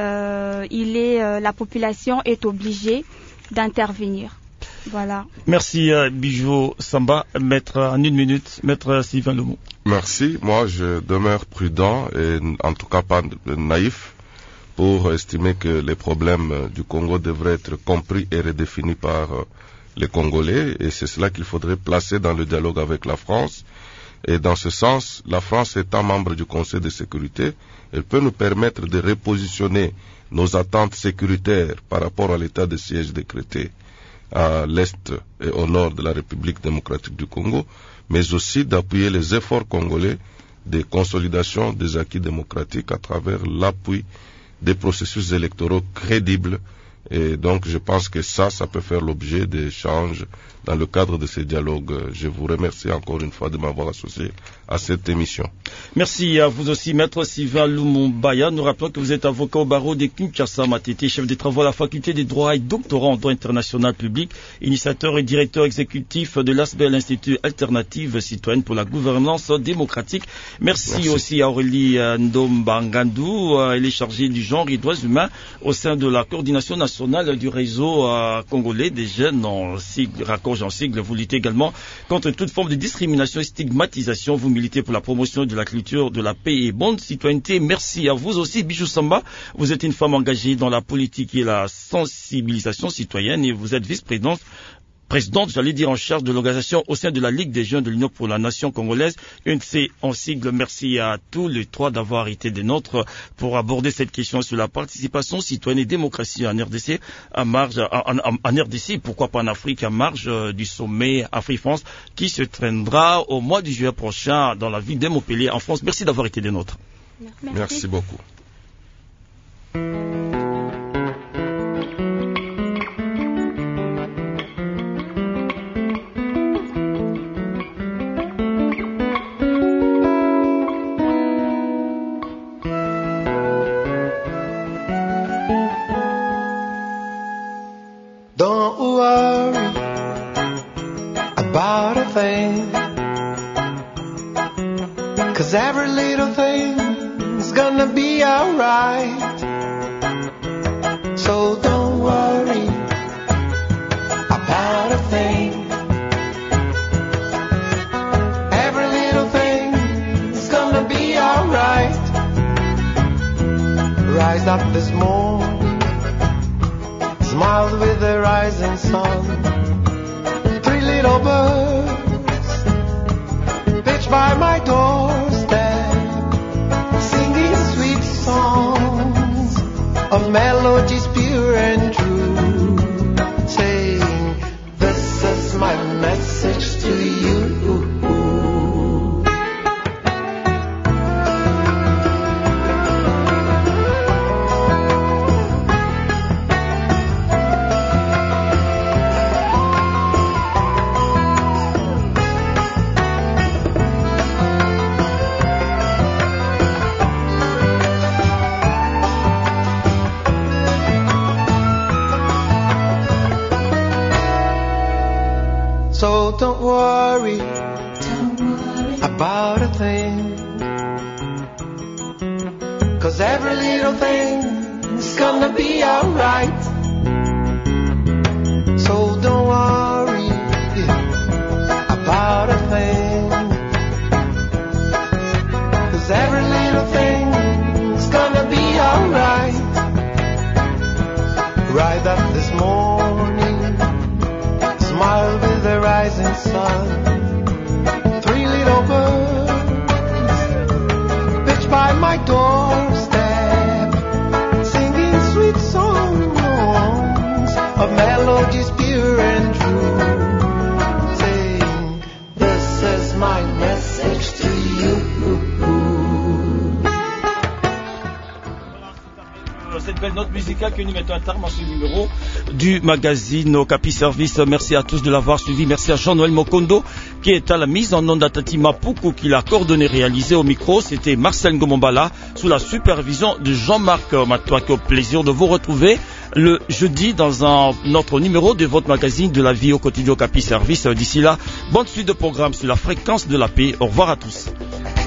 la population est obligée d'intervenir. Voilà. Merci Bijou Samba. Maître, en une minute, Maître Sylvain Lemou. Merci. Moi, je demeure prudent et en tout cas pas naïf pour estimer que les problèmes du Congo devraient être compris et redéfinis par les Congolais. Et c'est cela qu'il faudrait placer dans le dialogue avec la France. Et dans ce sens, la France étant membre du Conseil de sécurité, elle peut nous permettre de repositionner nos attentes sécuritaires par rapport à l'état de siège décrété à l'est et au nord de la République démocratique du Congo, mais aussi d'appuyer les efforts congolais de consolidation des acquis démocratiques à travers l'appui des processus électoraux crédibles. Et donc je pense que ça peut faire l'objet d'échanges dans le cadre de ces dialogues. Je vous remercie encore une fois de m'avoir associé à cette émission. Merci à vous aussi, Maître Sylvain Lumumbaya. Nous rappelons que vous êtes avocat au barreau de Kinshasa, Matete, chef des travaux à la faculté des droits et doctorant en droit international public, initiateur et directeur exécutif de l'ASBEL, l'Institut Alternative Citoyenne pour la gouvernance démocratique. Merci aussi à Aurélie Ndombangandou, elle est chargée du genre et droits humains au sein de la coordination nationale du réseau congolais des jeunes en sigle, raccords en sigle. Vous luttez également contre toute forme de discrimination et stigmatisation. Vous militez pour la promotion de la culture, de la paix et bonne citoyenneté. Merci à vous aussi, Bijou Samba. Vous êtes une femme engagée dans la politique et la sensibilisation citoyenne et vous êtes vice-présidente présidente, en charge de l'organisation au sein de la Ligue des jeunes de l'Union pour la nation congolaise, UNC en sigle. Merci à tous les trois d'avoir été des nôtres pour aborder cette question sur la participation citoyenne et démocratie en RDC, en RDC, pourquoi pas en Afrique, à marge du sommet Afrique-France qui se traînera au mois de juillet prochain dans la ville de Montpellier en France. Merci d'avoir été des nôtres. Merci beaucoup. Don't worry about a thing, 'cause every little thing's gonna be alright. So don't worry about a thing. Every little thing's gonna be alright. Rise up this morning, smile with the rising sun. 3 little birds pitched by my doorstep, singing sweet songs of melodies pure and true, saying, this is my message to you. So don't worry about a thing, 'cause every little thing's gonna be alright. So don't worry about a thing, 'cause every little thing's gonna be alright. Right up this morning, smile with the rising sun. 3 little birds pitched by my doorstep, singing sweet songs of melodies pure and true, saying, this is my message to you. Cette belle note musicale que nous mettons un terme à ce numéro du magazine Okapi Service. Merci à tous de l'avoir suivi. Merci à Jean-Noël Mokondo qui est à la mise en onde, à Tati Mapuku qui l'a coordonné, réalisé au micro. C'était Marcel Ngomombala sous la supervision de Jean-Marc Matoak. Au plaisir de vous retrouver le jeudi dans un autre numéro de votre magazine de la vie au quotidien Okapi Service. D'ici là, bonne suite de programmes sur la fréquence de la paix. Au revoir à tous.